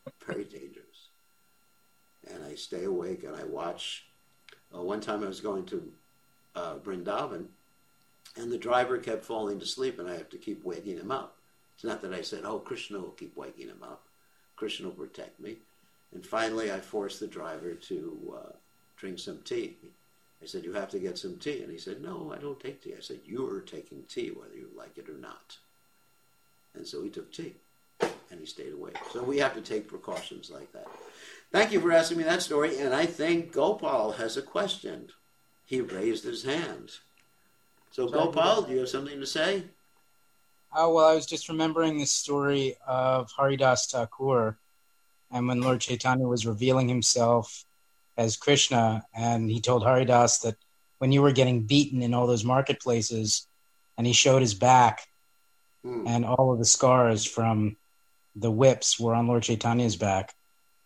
very dangerous. And I stay awake and I watch. Uh, one time I was going to uh, Vrindavan, and the driver kept falling to sleep, and I have to keep waking him up. It's not that I said, oh, Krishna will keep waking him up. Krishna will protect me. And finally, I forced the driver to uh, drink some tea. I said, you have to get some tea. And he said, no, I don't take tea. I said, you are taking tea, whether you like it or not. And so he took tea, and he stayed awake. So we have to take precautions like that. Thank you for asking me that story. And I think Gopal has a question. He raised his hand. So, Gopal, do you have something to say? Oh, well, I was just remembering the story of Haridas Thakur, and when Lord Chaitanya was revealing himself as Krishna, and he told Haridas that when you were getting beaten in all those marketplaces, and he showed his back, hmm. and all of the scars from the whips were on Lord Chaitanya's back.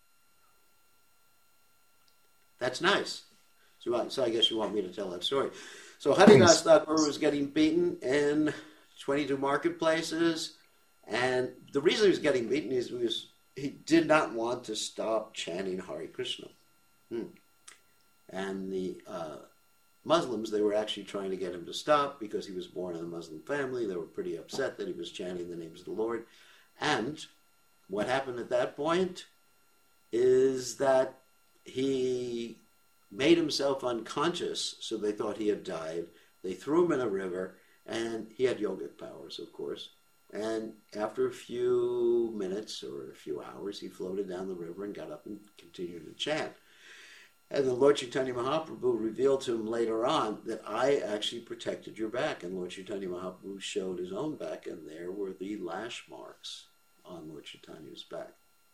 That's nice. So, so I guess you want me to tell that story. So Haridas Thakur was getting beaten in twenty-two marketplaces, and the reason he was getting beaten is because he did not want to stop chanting Hare Krishna. Hmm. And the uh, Muslims, they were actually trying to get him to stop because he was born in a Muslim family. They were pretty upset that he was chanting the names of the Lord. And what happened at that point is that he made himself unconscious, so they thought he had died. They threw him in a river, and he had yogic powers, of course. And after a few minutes or a few hours, he floated down the river and got up and continued to chant. And the Lord Chaitanya Mahaprabhu revealed to him later on that I actually protected your back. And Lord Chaitanya Mahaprabhu showed his own back, and there were the lash marks on Lord Chaitanya's back.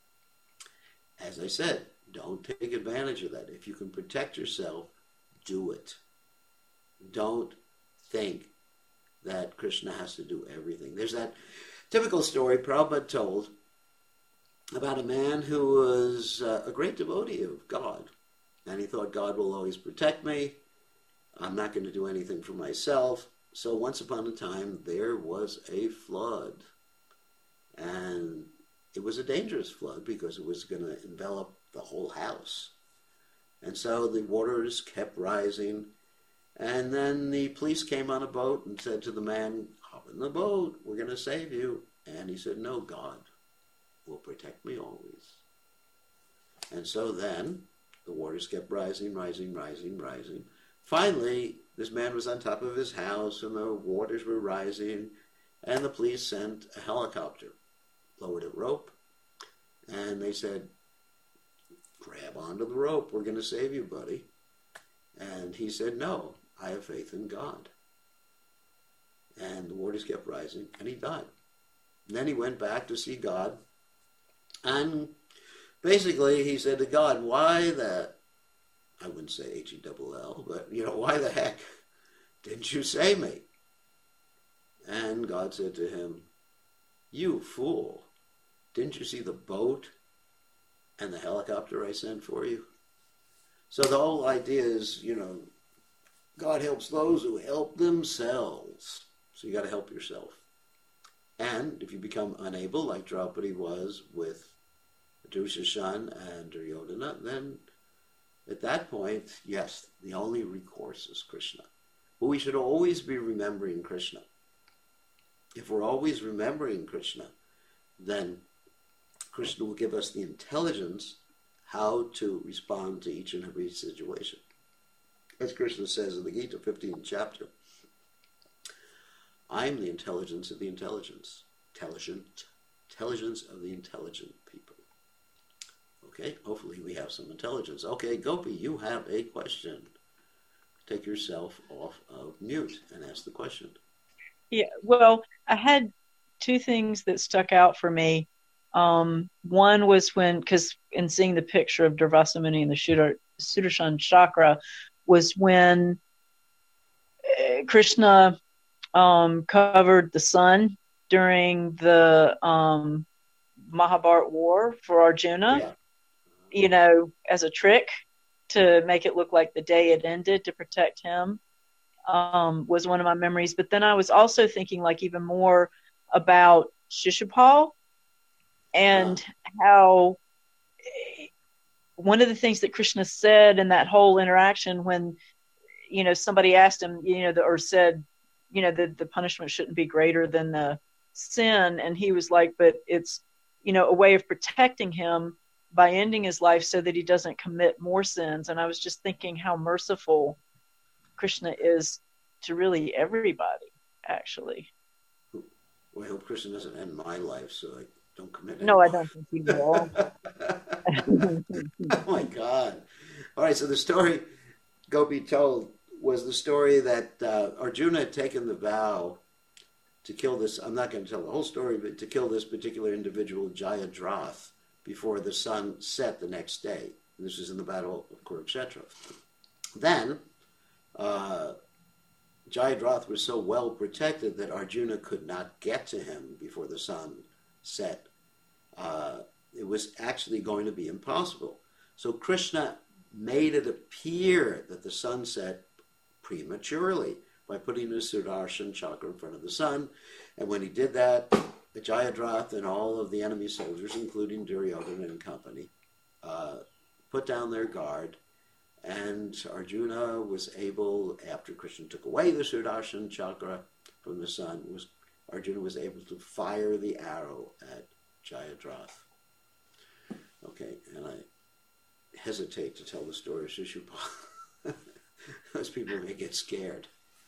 As I said, don't take advantage of that. If you can protect yourself, do it. Don't think that Krishna has to do everything. There's that typical story Prabhupada told about a man who was uh, a great devotee of God. And he thought, God will always protect me. I'm not going to do anything for myself. So once upon a time, there was a flood. And it was a dangerous flood because it was going to envelop the whole house. And so the waters kept rising. And then the police came on a boat and said to the man, hop in the boat, we're going to save you. And he said, no, God will protect me always. And so then the waters kept rising, rising, rising, rising. Finally, this man was on top of his house and the waters were rising, and the police sent a helicopter, lowered a rope, and they said, grab onto the rope, we're going to save you, buddy. And he said, no, I have faith in God. And the waters kept rising, and he died. And then he went back to see God, and basically he said to God, why the, I wouldn't say H E double L, but, you know, why the heck didn't you save me? And God said to him, you fool, didn't you see the boat and the helicopter I sent for you? So the whole idea is, you know, God helps those who help themselves. So you got to help yourself. And if you become unable, like Draupadi was with Dushashan and Duryodhana, then at that point, yes, the only recourse is Krishna. But we should always be remembering Krishna. If we're always remembering Krishna, then Krishna will give us the intelligence how to respond to each and every situation. As Krishna says in the Gita, fifteenth chapter, I am the intelligence of the intelligence. Intelligent. Intelligence of the intelligent people. Okay, hopefully we have some intelligence. Okay, Gopi, you have a question. Take yourself off of mute and ask the question. Yeah, well, I had two things that stuck out for me. Um, one was when, because in seeing the picture of Durvasa Muni and the Sudar, Sudarshan Chakra, was when uh, Krishna um, covered the sun during the um, Mahabharata war for Arjuna, yeah. you know, as a trick to make it look like the day had ended to protect him, um, was one of my memories. But then I was also thinking like even more about Shishupal and how one of the things that Krishna said in that whole interaction when, you know, somebody asked him, you know, the, or said, you know, the, the punishment shouldn't be greater than the sin. And he was like, but it's, you know, a way of protecting him by ending his life so that he doesn't commit more sins. And I was just thinking how merciful Krishna is to really everybody, actually. Well, I hope Krishna doesn't end my life, so I don't commit any No, I more. don't think he will. Oh my God. All right, so the story Gopi told was the story that uh, Arjuna had taken the vow to kill this, I'm not going to tell the whole story, but to kill this particular individual, Jayadrath, before the sun set the next day. And this is in the Battle of Kurukshetra. Then, uh, Jayadrath was so well protected that Arjuna could not get to him before the sun set. Uh, it was actually going to be impossible. So Krishna made it appear that the sun set prematurely by putting the Sudarshan chakra in front of the sun. And when he did that, the Jayadrath and all of the enemy soldiers, including Duryodhana and company, uh, put down their guard. And Arjuna was able, after Krishna took away the Sudarshan chakra from the sun, was Arjuna was able to fire the arrow at Jayadrath. Okay, and I hesitate to tell the story of Shishupal. Those people may get scared.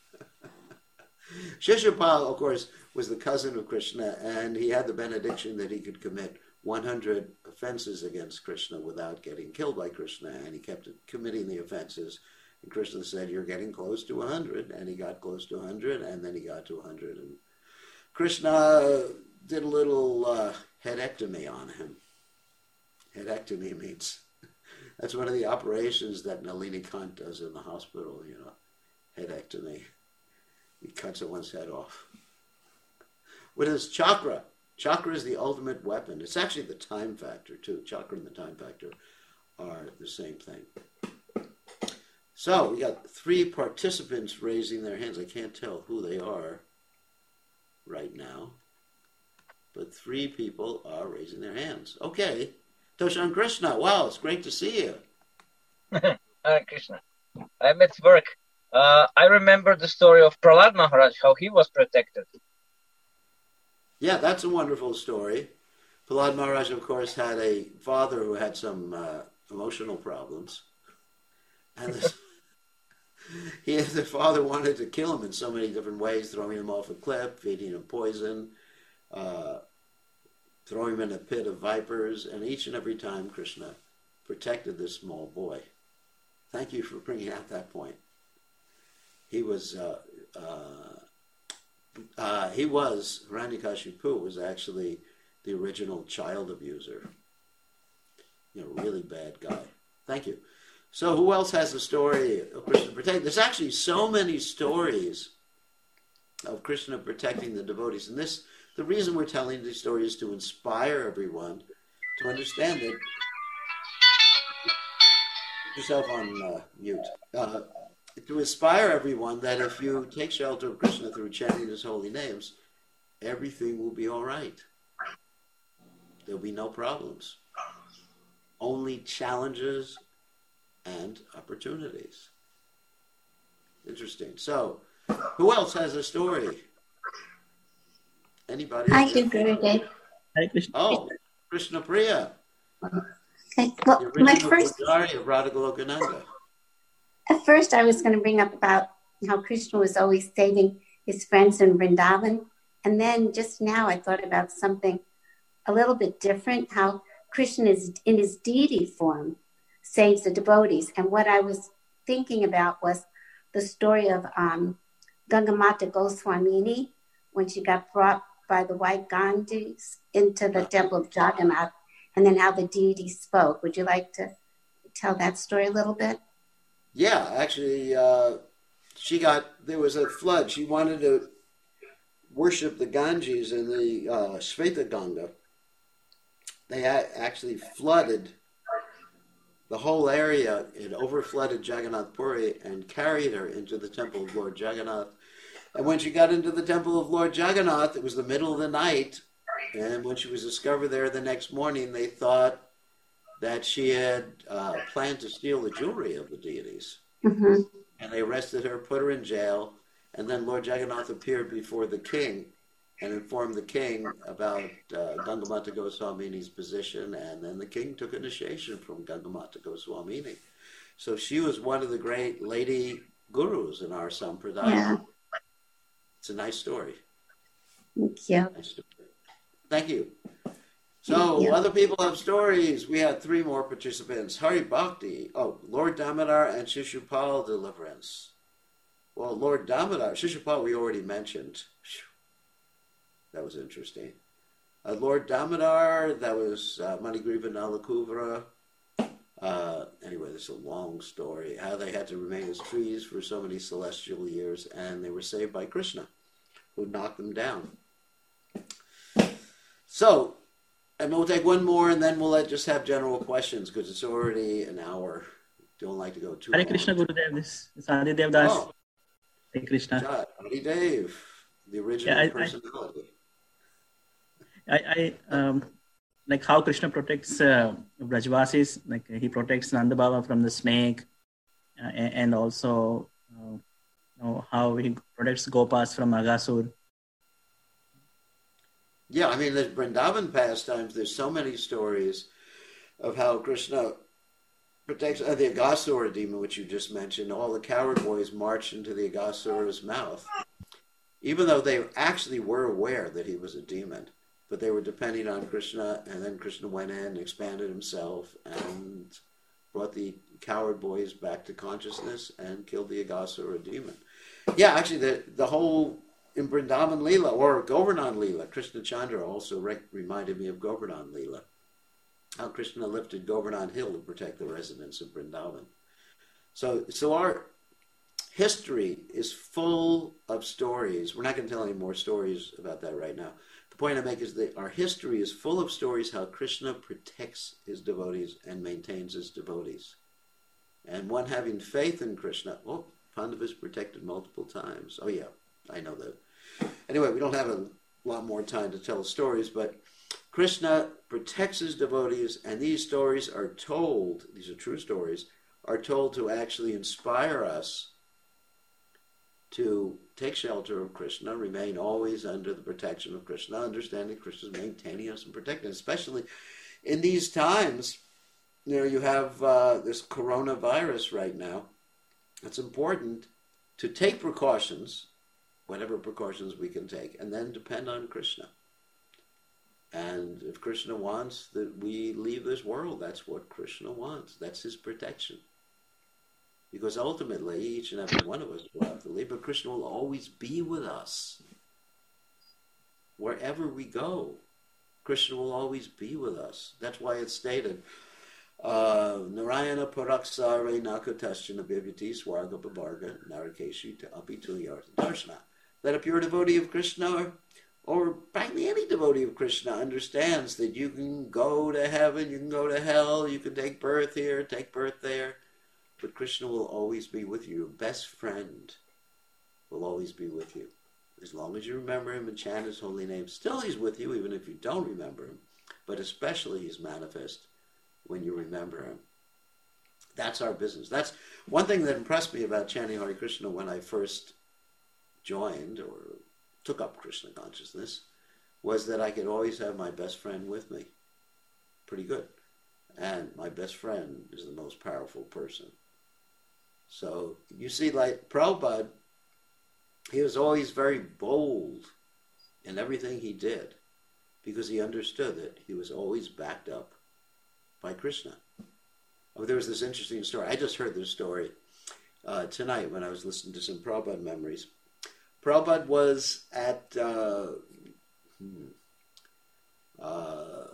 Shishupal, of course, was the cousin of Krishna, and he had the benediction that he could commit one hundred offenses against Krishna without getting killed by Krishna, and he kept committing the offenses. And Krishna said, "You're getting close to one hundred," and he got close to one hundred, and then he got to one hundred. And Krishna did a little uh, headectomy on him. Headectomy means, that's one of the operations that Nalini Kant does in the hospital, you know, headectomy. He cuts someone's head off. With his chakra, chakra is the ultimate weapon. It's actually the time factor, too. Chakra and the time factor are the same thing. So we got three participants raising their hands. I can't tell who they are right now, but three people are raising their hands. Okay. Toshan Krishna, wow, it's great to see you. Hi, Krishna. I'm at work. Uh, I remember the story of Prahlad Maharaj, how he was protected. Yeah, that's a wonderful story. Prahlad Maharaj, of course, had a father who had some uh, emotional problems. And this, he, the father wanted to kill him in so many different ways, throwing him off a cliff, feeding him poison, uh, throwing him in a pit of vipers, and each and every time Krishna protected this small boy. Thank you for bringing out that point. He was, uh, uh, uh, he was, Hiranyakashipu was actually the original child abuser. You know, really bad guy. Thank you. So who else has a story of Krishna protecting? There's actually so many stories of Krishna protecting the devotees. And this, the reason we're telling these stories is to inspire everyone to understand that. Put yourself on uh, mute. Uh, to inspire everyone that if you take shelter of Krishna through chanting his holy names, everything will be all right. There'll be no problems. Only challenges and opportunities. Interesting. So, who else has a story? Anybody? I do, Gurudev. Hare Krishna. Oh, Krishna Priya. Okay. Well, The my original first, Pujari of Radha Golokananda. at first I was going to bring up about how Krishna was always saving his friends in Vrindavan. And then just now I thought about something a little bit different, how Krishna is in his deity form saves the devotees. And what I was thinking about was the story of um, Gangamata Goswamini when she got brought by the white Gandhis into the temple of Jagannath, and then how the deity spoke. Would you like to tell that story a little bit? Yeah, actually, uh, she got, there was a flood. She wanted to worship the Ganges in the uh, Shveta Ganga. They had actually flooded the whole area. It overflooded Jagannath Puri and carried her into the temple of Lord Jagannath. And when she got into the temple of Lord Jagannath, it was the middle of the night. And when she was discovered there the next morning, they thought that she had uh, planned to steal the jewelry of the deities. Mm-hmm. And they arrested her, put her in jail, and then Lord Jagannath appeared before the king and informed the king about uh, Gangamata Goswamini's position, and then the king took initiation from Gangamata Goswamini. So she was one of the great lady gurus in our Sampradaya. Yeah. It's a nice story. Thank you. Nice story. Thank you. So Thank you. other people have stories. We had three more participants. Hari Bhakti. Oh, Lord Damodar and Shishupal deliverance. Well, Lord Damodar, Shishupal we already mentioned. That was interesting. Uh, Lord Damodar, that was uh, Manigriva Nalakuvara. Uh, anyway, this is a long story. How they had to remain as trees for so many celestial years, and they were saved by Krishna, who knocked them down. So, and we'll take one more, and then we'll let, just have general questions, because it's already an hour. Don't like to go too Hare long. Krishna Gurudev, this is Adi Devdas. Oh, Hare Krishna. God, Adi Dev, the original Yeah, I- I- personality. I, I um, like how Krishna protects uh, Brajvasis, like he protects Nanda Baba from the snake, uh, and, and also uh, you know, how he protects Gopas from Agasur. Yeah, I mean, there's Vrindavan pastimes. There's so many stories of how Krishna protects uh, the Agasura demon, which you just mentioned. All the coward boys marched into the Agasura's mouth, even though they actually were aware that he was a demon. But they were depending on Krishna, and then Krishna went in, expanded himself, and brought the coward boys back to consciousness and killed the Agasura demon. Yeah, actually, the, the whole in Vrindavan Leela, or Govardhan Leela, Krishna Chandra also re- reminded me of Govardhan Leela. How Krishna lifted Govardhan Hill to protect the residents of Vrindavan. So, so our history is full of stories. We're not going to tell any more stories about that right now. The point I make is that our history is full of stories how Krishna protects his devotees and maintains his devotees. And one having faith in Krishna, oh, Pandavas protected multiple times. Oh yeah, I know that. Anyway, we don't have a lot more time to tell stories, but Krishna protects his devotees, and these stories are told, these are true stories, are told to actually inspire us to take shelter of Krishna, remain always under the protection of Krishna, understanding Krishna is maintaining us and protecting us, especially in these times. You know, you have uh, this coronavirus right now. It's important to take precautions, whatever precautions we can take, and then depend on Krishna. And if Krishna wants that we leave this world, that's what Krishna wants. That's his protection. Because ultimately, each and every one of us will have to leave, but Krishna will always be with us. Wherever we go, Krishna will always be with us. That's why it's stated, uh, Narayana Paraksare Nakatasthana Bhivati Swarga Babarga Narikeshi to Api Tulyartha Darshana. That a pure devotee of Krishna, or, or practically any devotee of Krishna, understands that you can go to heaven, you can go to hell, you can take birth here, take birth there, but Krishna will always be with you. Your best friend will always be with you. As long as you remember him and chant his holy name, still he's with you, even if you don't remember him, but especially he's manifest when you remember him. That's our business. That's one thing that impressed me about chanting Hare Krishna when I first joined or took up Krishna consciousness, was that I could always have my best friend with me. Pretty good. And my best friend is the most powerful person. So you see, like Prabhupada, he was always very bold in everything he did because he understood that he was always backed up by Krishna. Oh, there was this interesting story. I just heard this story uh, tonight when I was listening to some Prabhupada memories. Prabhupada was at uh, hmm, uh,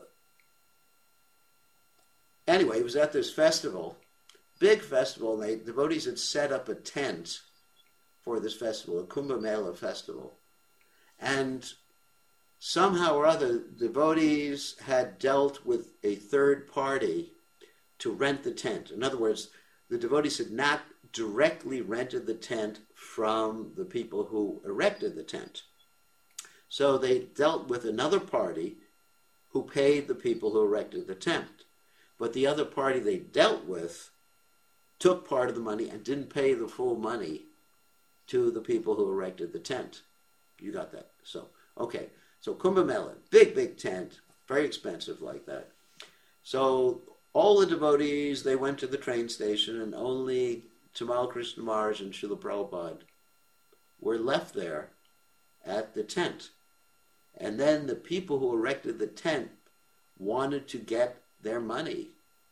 anyway, he was at this festival, big festival, and they, devotees had set up a tent for this festival, a Kumbh Mela festival. And somehow or other, devotees had dealt with a third party to rent the tent. In other words, the devotees had not directly rented the tent from the people who erected the tent. So they dealt with another party who paid the people who erected the tent. but the other party they dealt with took part of the money and didn't pay the full money to the people who erected the tent. You got that? So, okay. So Kumbh Mela, big, big tent, very expensive like that. So all the devotees, they went to the train station, and only Tamal Krishna Maharaj and Srila Prabhupada were left there at the tent. And then the people who erected the tent wanted to get their money.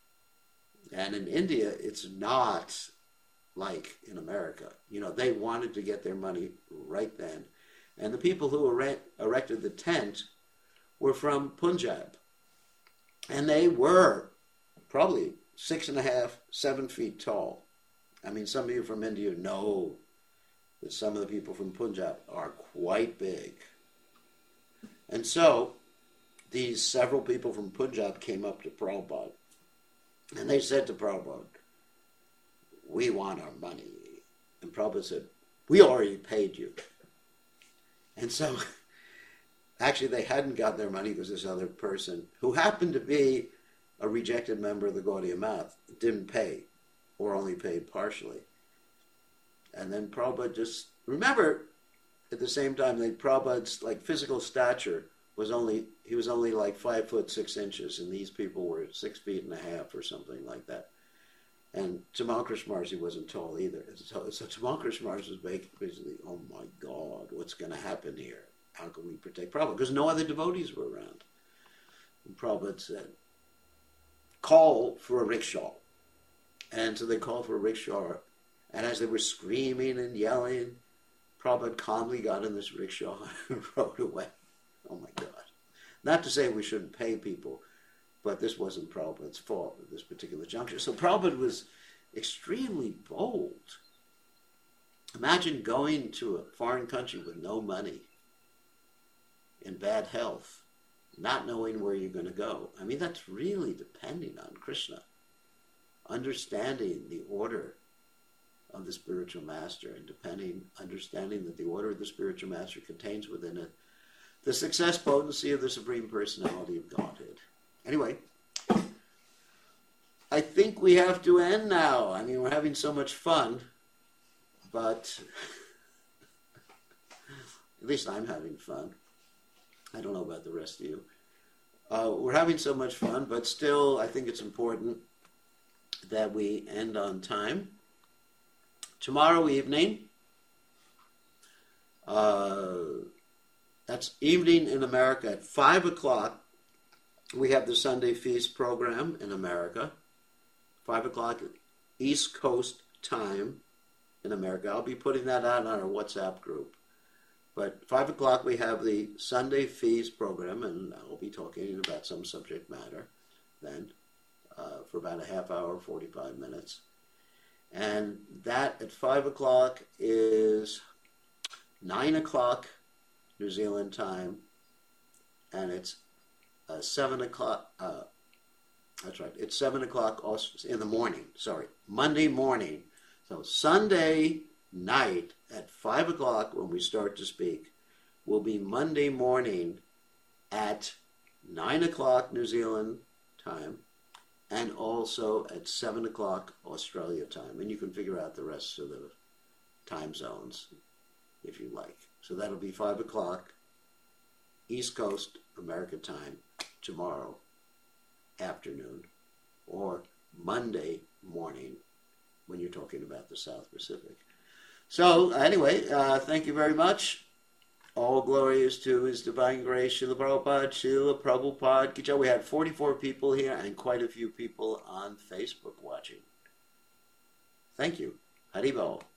And in India, it's not like in America. You know, they wanted to get their money right then. And the people who erect, erected the tent were from Punjab. And they were probably six and a half, seven feet tall. I mean, some of you from India know that some of the people from Punjab are quite big. And so these several people from Punjab came up to Prabhupada, and they said to Prabhupada, "We want our money." And Prabhupada said, "We already paid you." And so actually they hadn't got their money because this other person, who happened to be a rejected member of the Gaudiya Math, didn't pay, or only paid partially. And then Prabhupada just, remember, at the same time, that Prabhupada's like physical stature was only, he was only like five foot six inches, and these people were six feet and a half or something like that. And Tamal Krishna Maharaj, he wasn't tall either. So, so Tamal Krishna Maharaj was basically, oh my God, what's going to happen here? How can we protect Prabhupada? Because no other devotees were around. And Prabhupada said, call for a rickshaw. And so they called for a rickshaw. And as they were screaming and yelling, Prabhupada calmly got in this rickshaw and rode away. Oh my God. Not to say we shouldn't pay people, but this wasn't Prabhupada's fault at this particular juncture. So Prabhupada was extremely bold. Imagine going to a foreign country with no money, in bad health, not knowing where you're going to go. I mean, that's really depending on Krishna. Understanding the order of the spiritual master, and depending, understanding that the order of the spiritual master contains within it the success potency of the Supreme Personality of Godhead. Anyway, I think we have to end now. I mean, we're having so much fun, but at least I'm having fun. I don't know about the rest of you. Uh, we're having so much fun, but still, I think it's important that we end on time. Tomorrow evening, uh, that's evening in America at five o'clock, we have the Sunday Feast program in America. five o'clock East Coast time in America. I'll be putting that out on our WhatsApp group. But five o'clock we have the Sunday Feast program, and I'll be talking about some subject matter then uh, for about a half hour, forty-five minutes. And that at five o'clock is nine o'clock New Zealand time, and it's uh, seven o'clock, uh, that's right, it's seven o'clock in the morning, sorry, Monday morning. So Sunday night at five o'clock when we start to speak will be Monday morning at nine o'clock New Zealand time, and also at seven o'clock Australia time. And you can figure out the rest of the time zones if you like. So that'll be five o'clock East Coast America time tomorrow afternoon, or Monday morning when you're talking about the South Pacific. So anyway, uh, thank you very much. All glory is to His Divine Grace, Srila Prabhupada, Srila Prabhupada Ki Jai. We had forty-four people here and quite a few people on Facebook watching. Thank you. Haribol.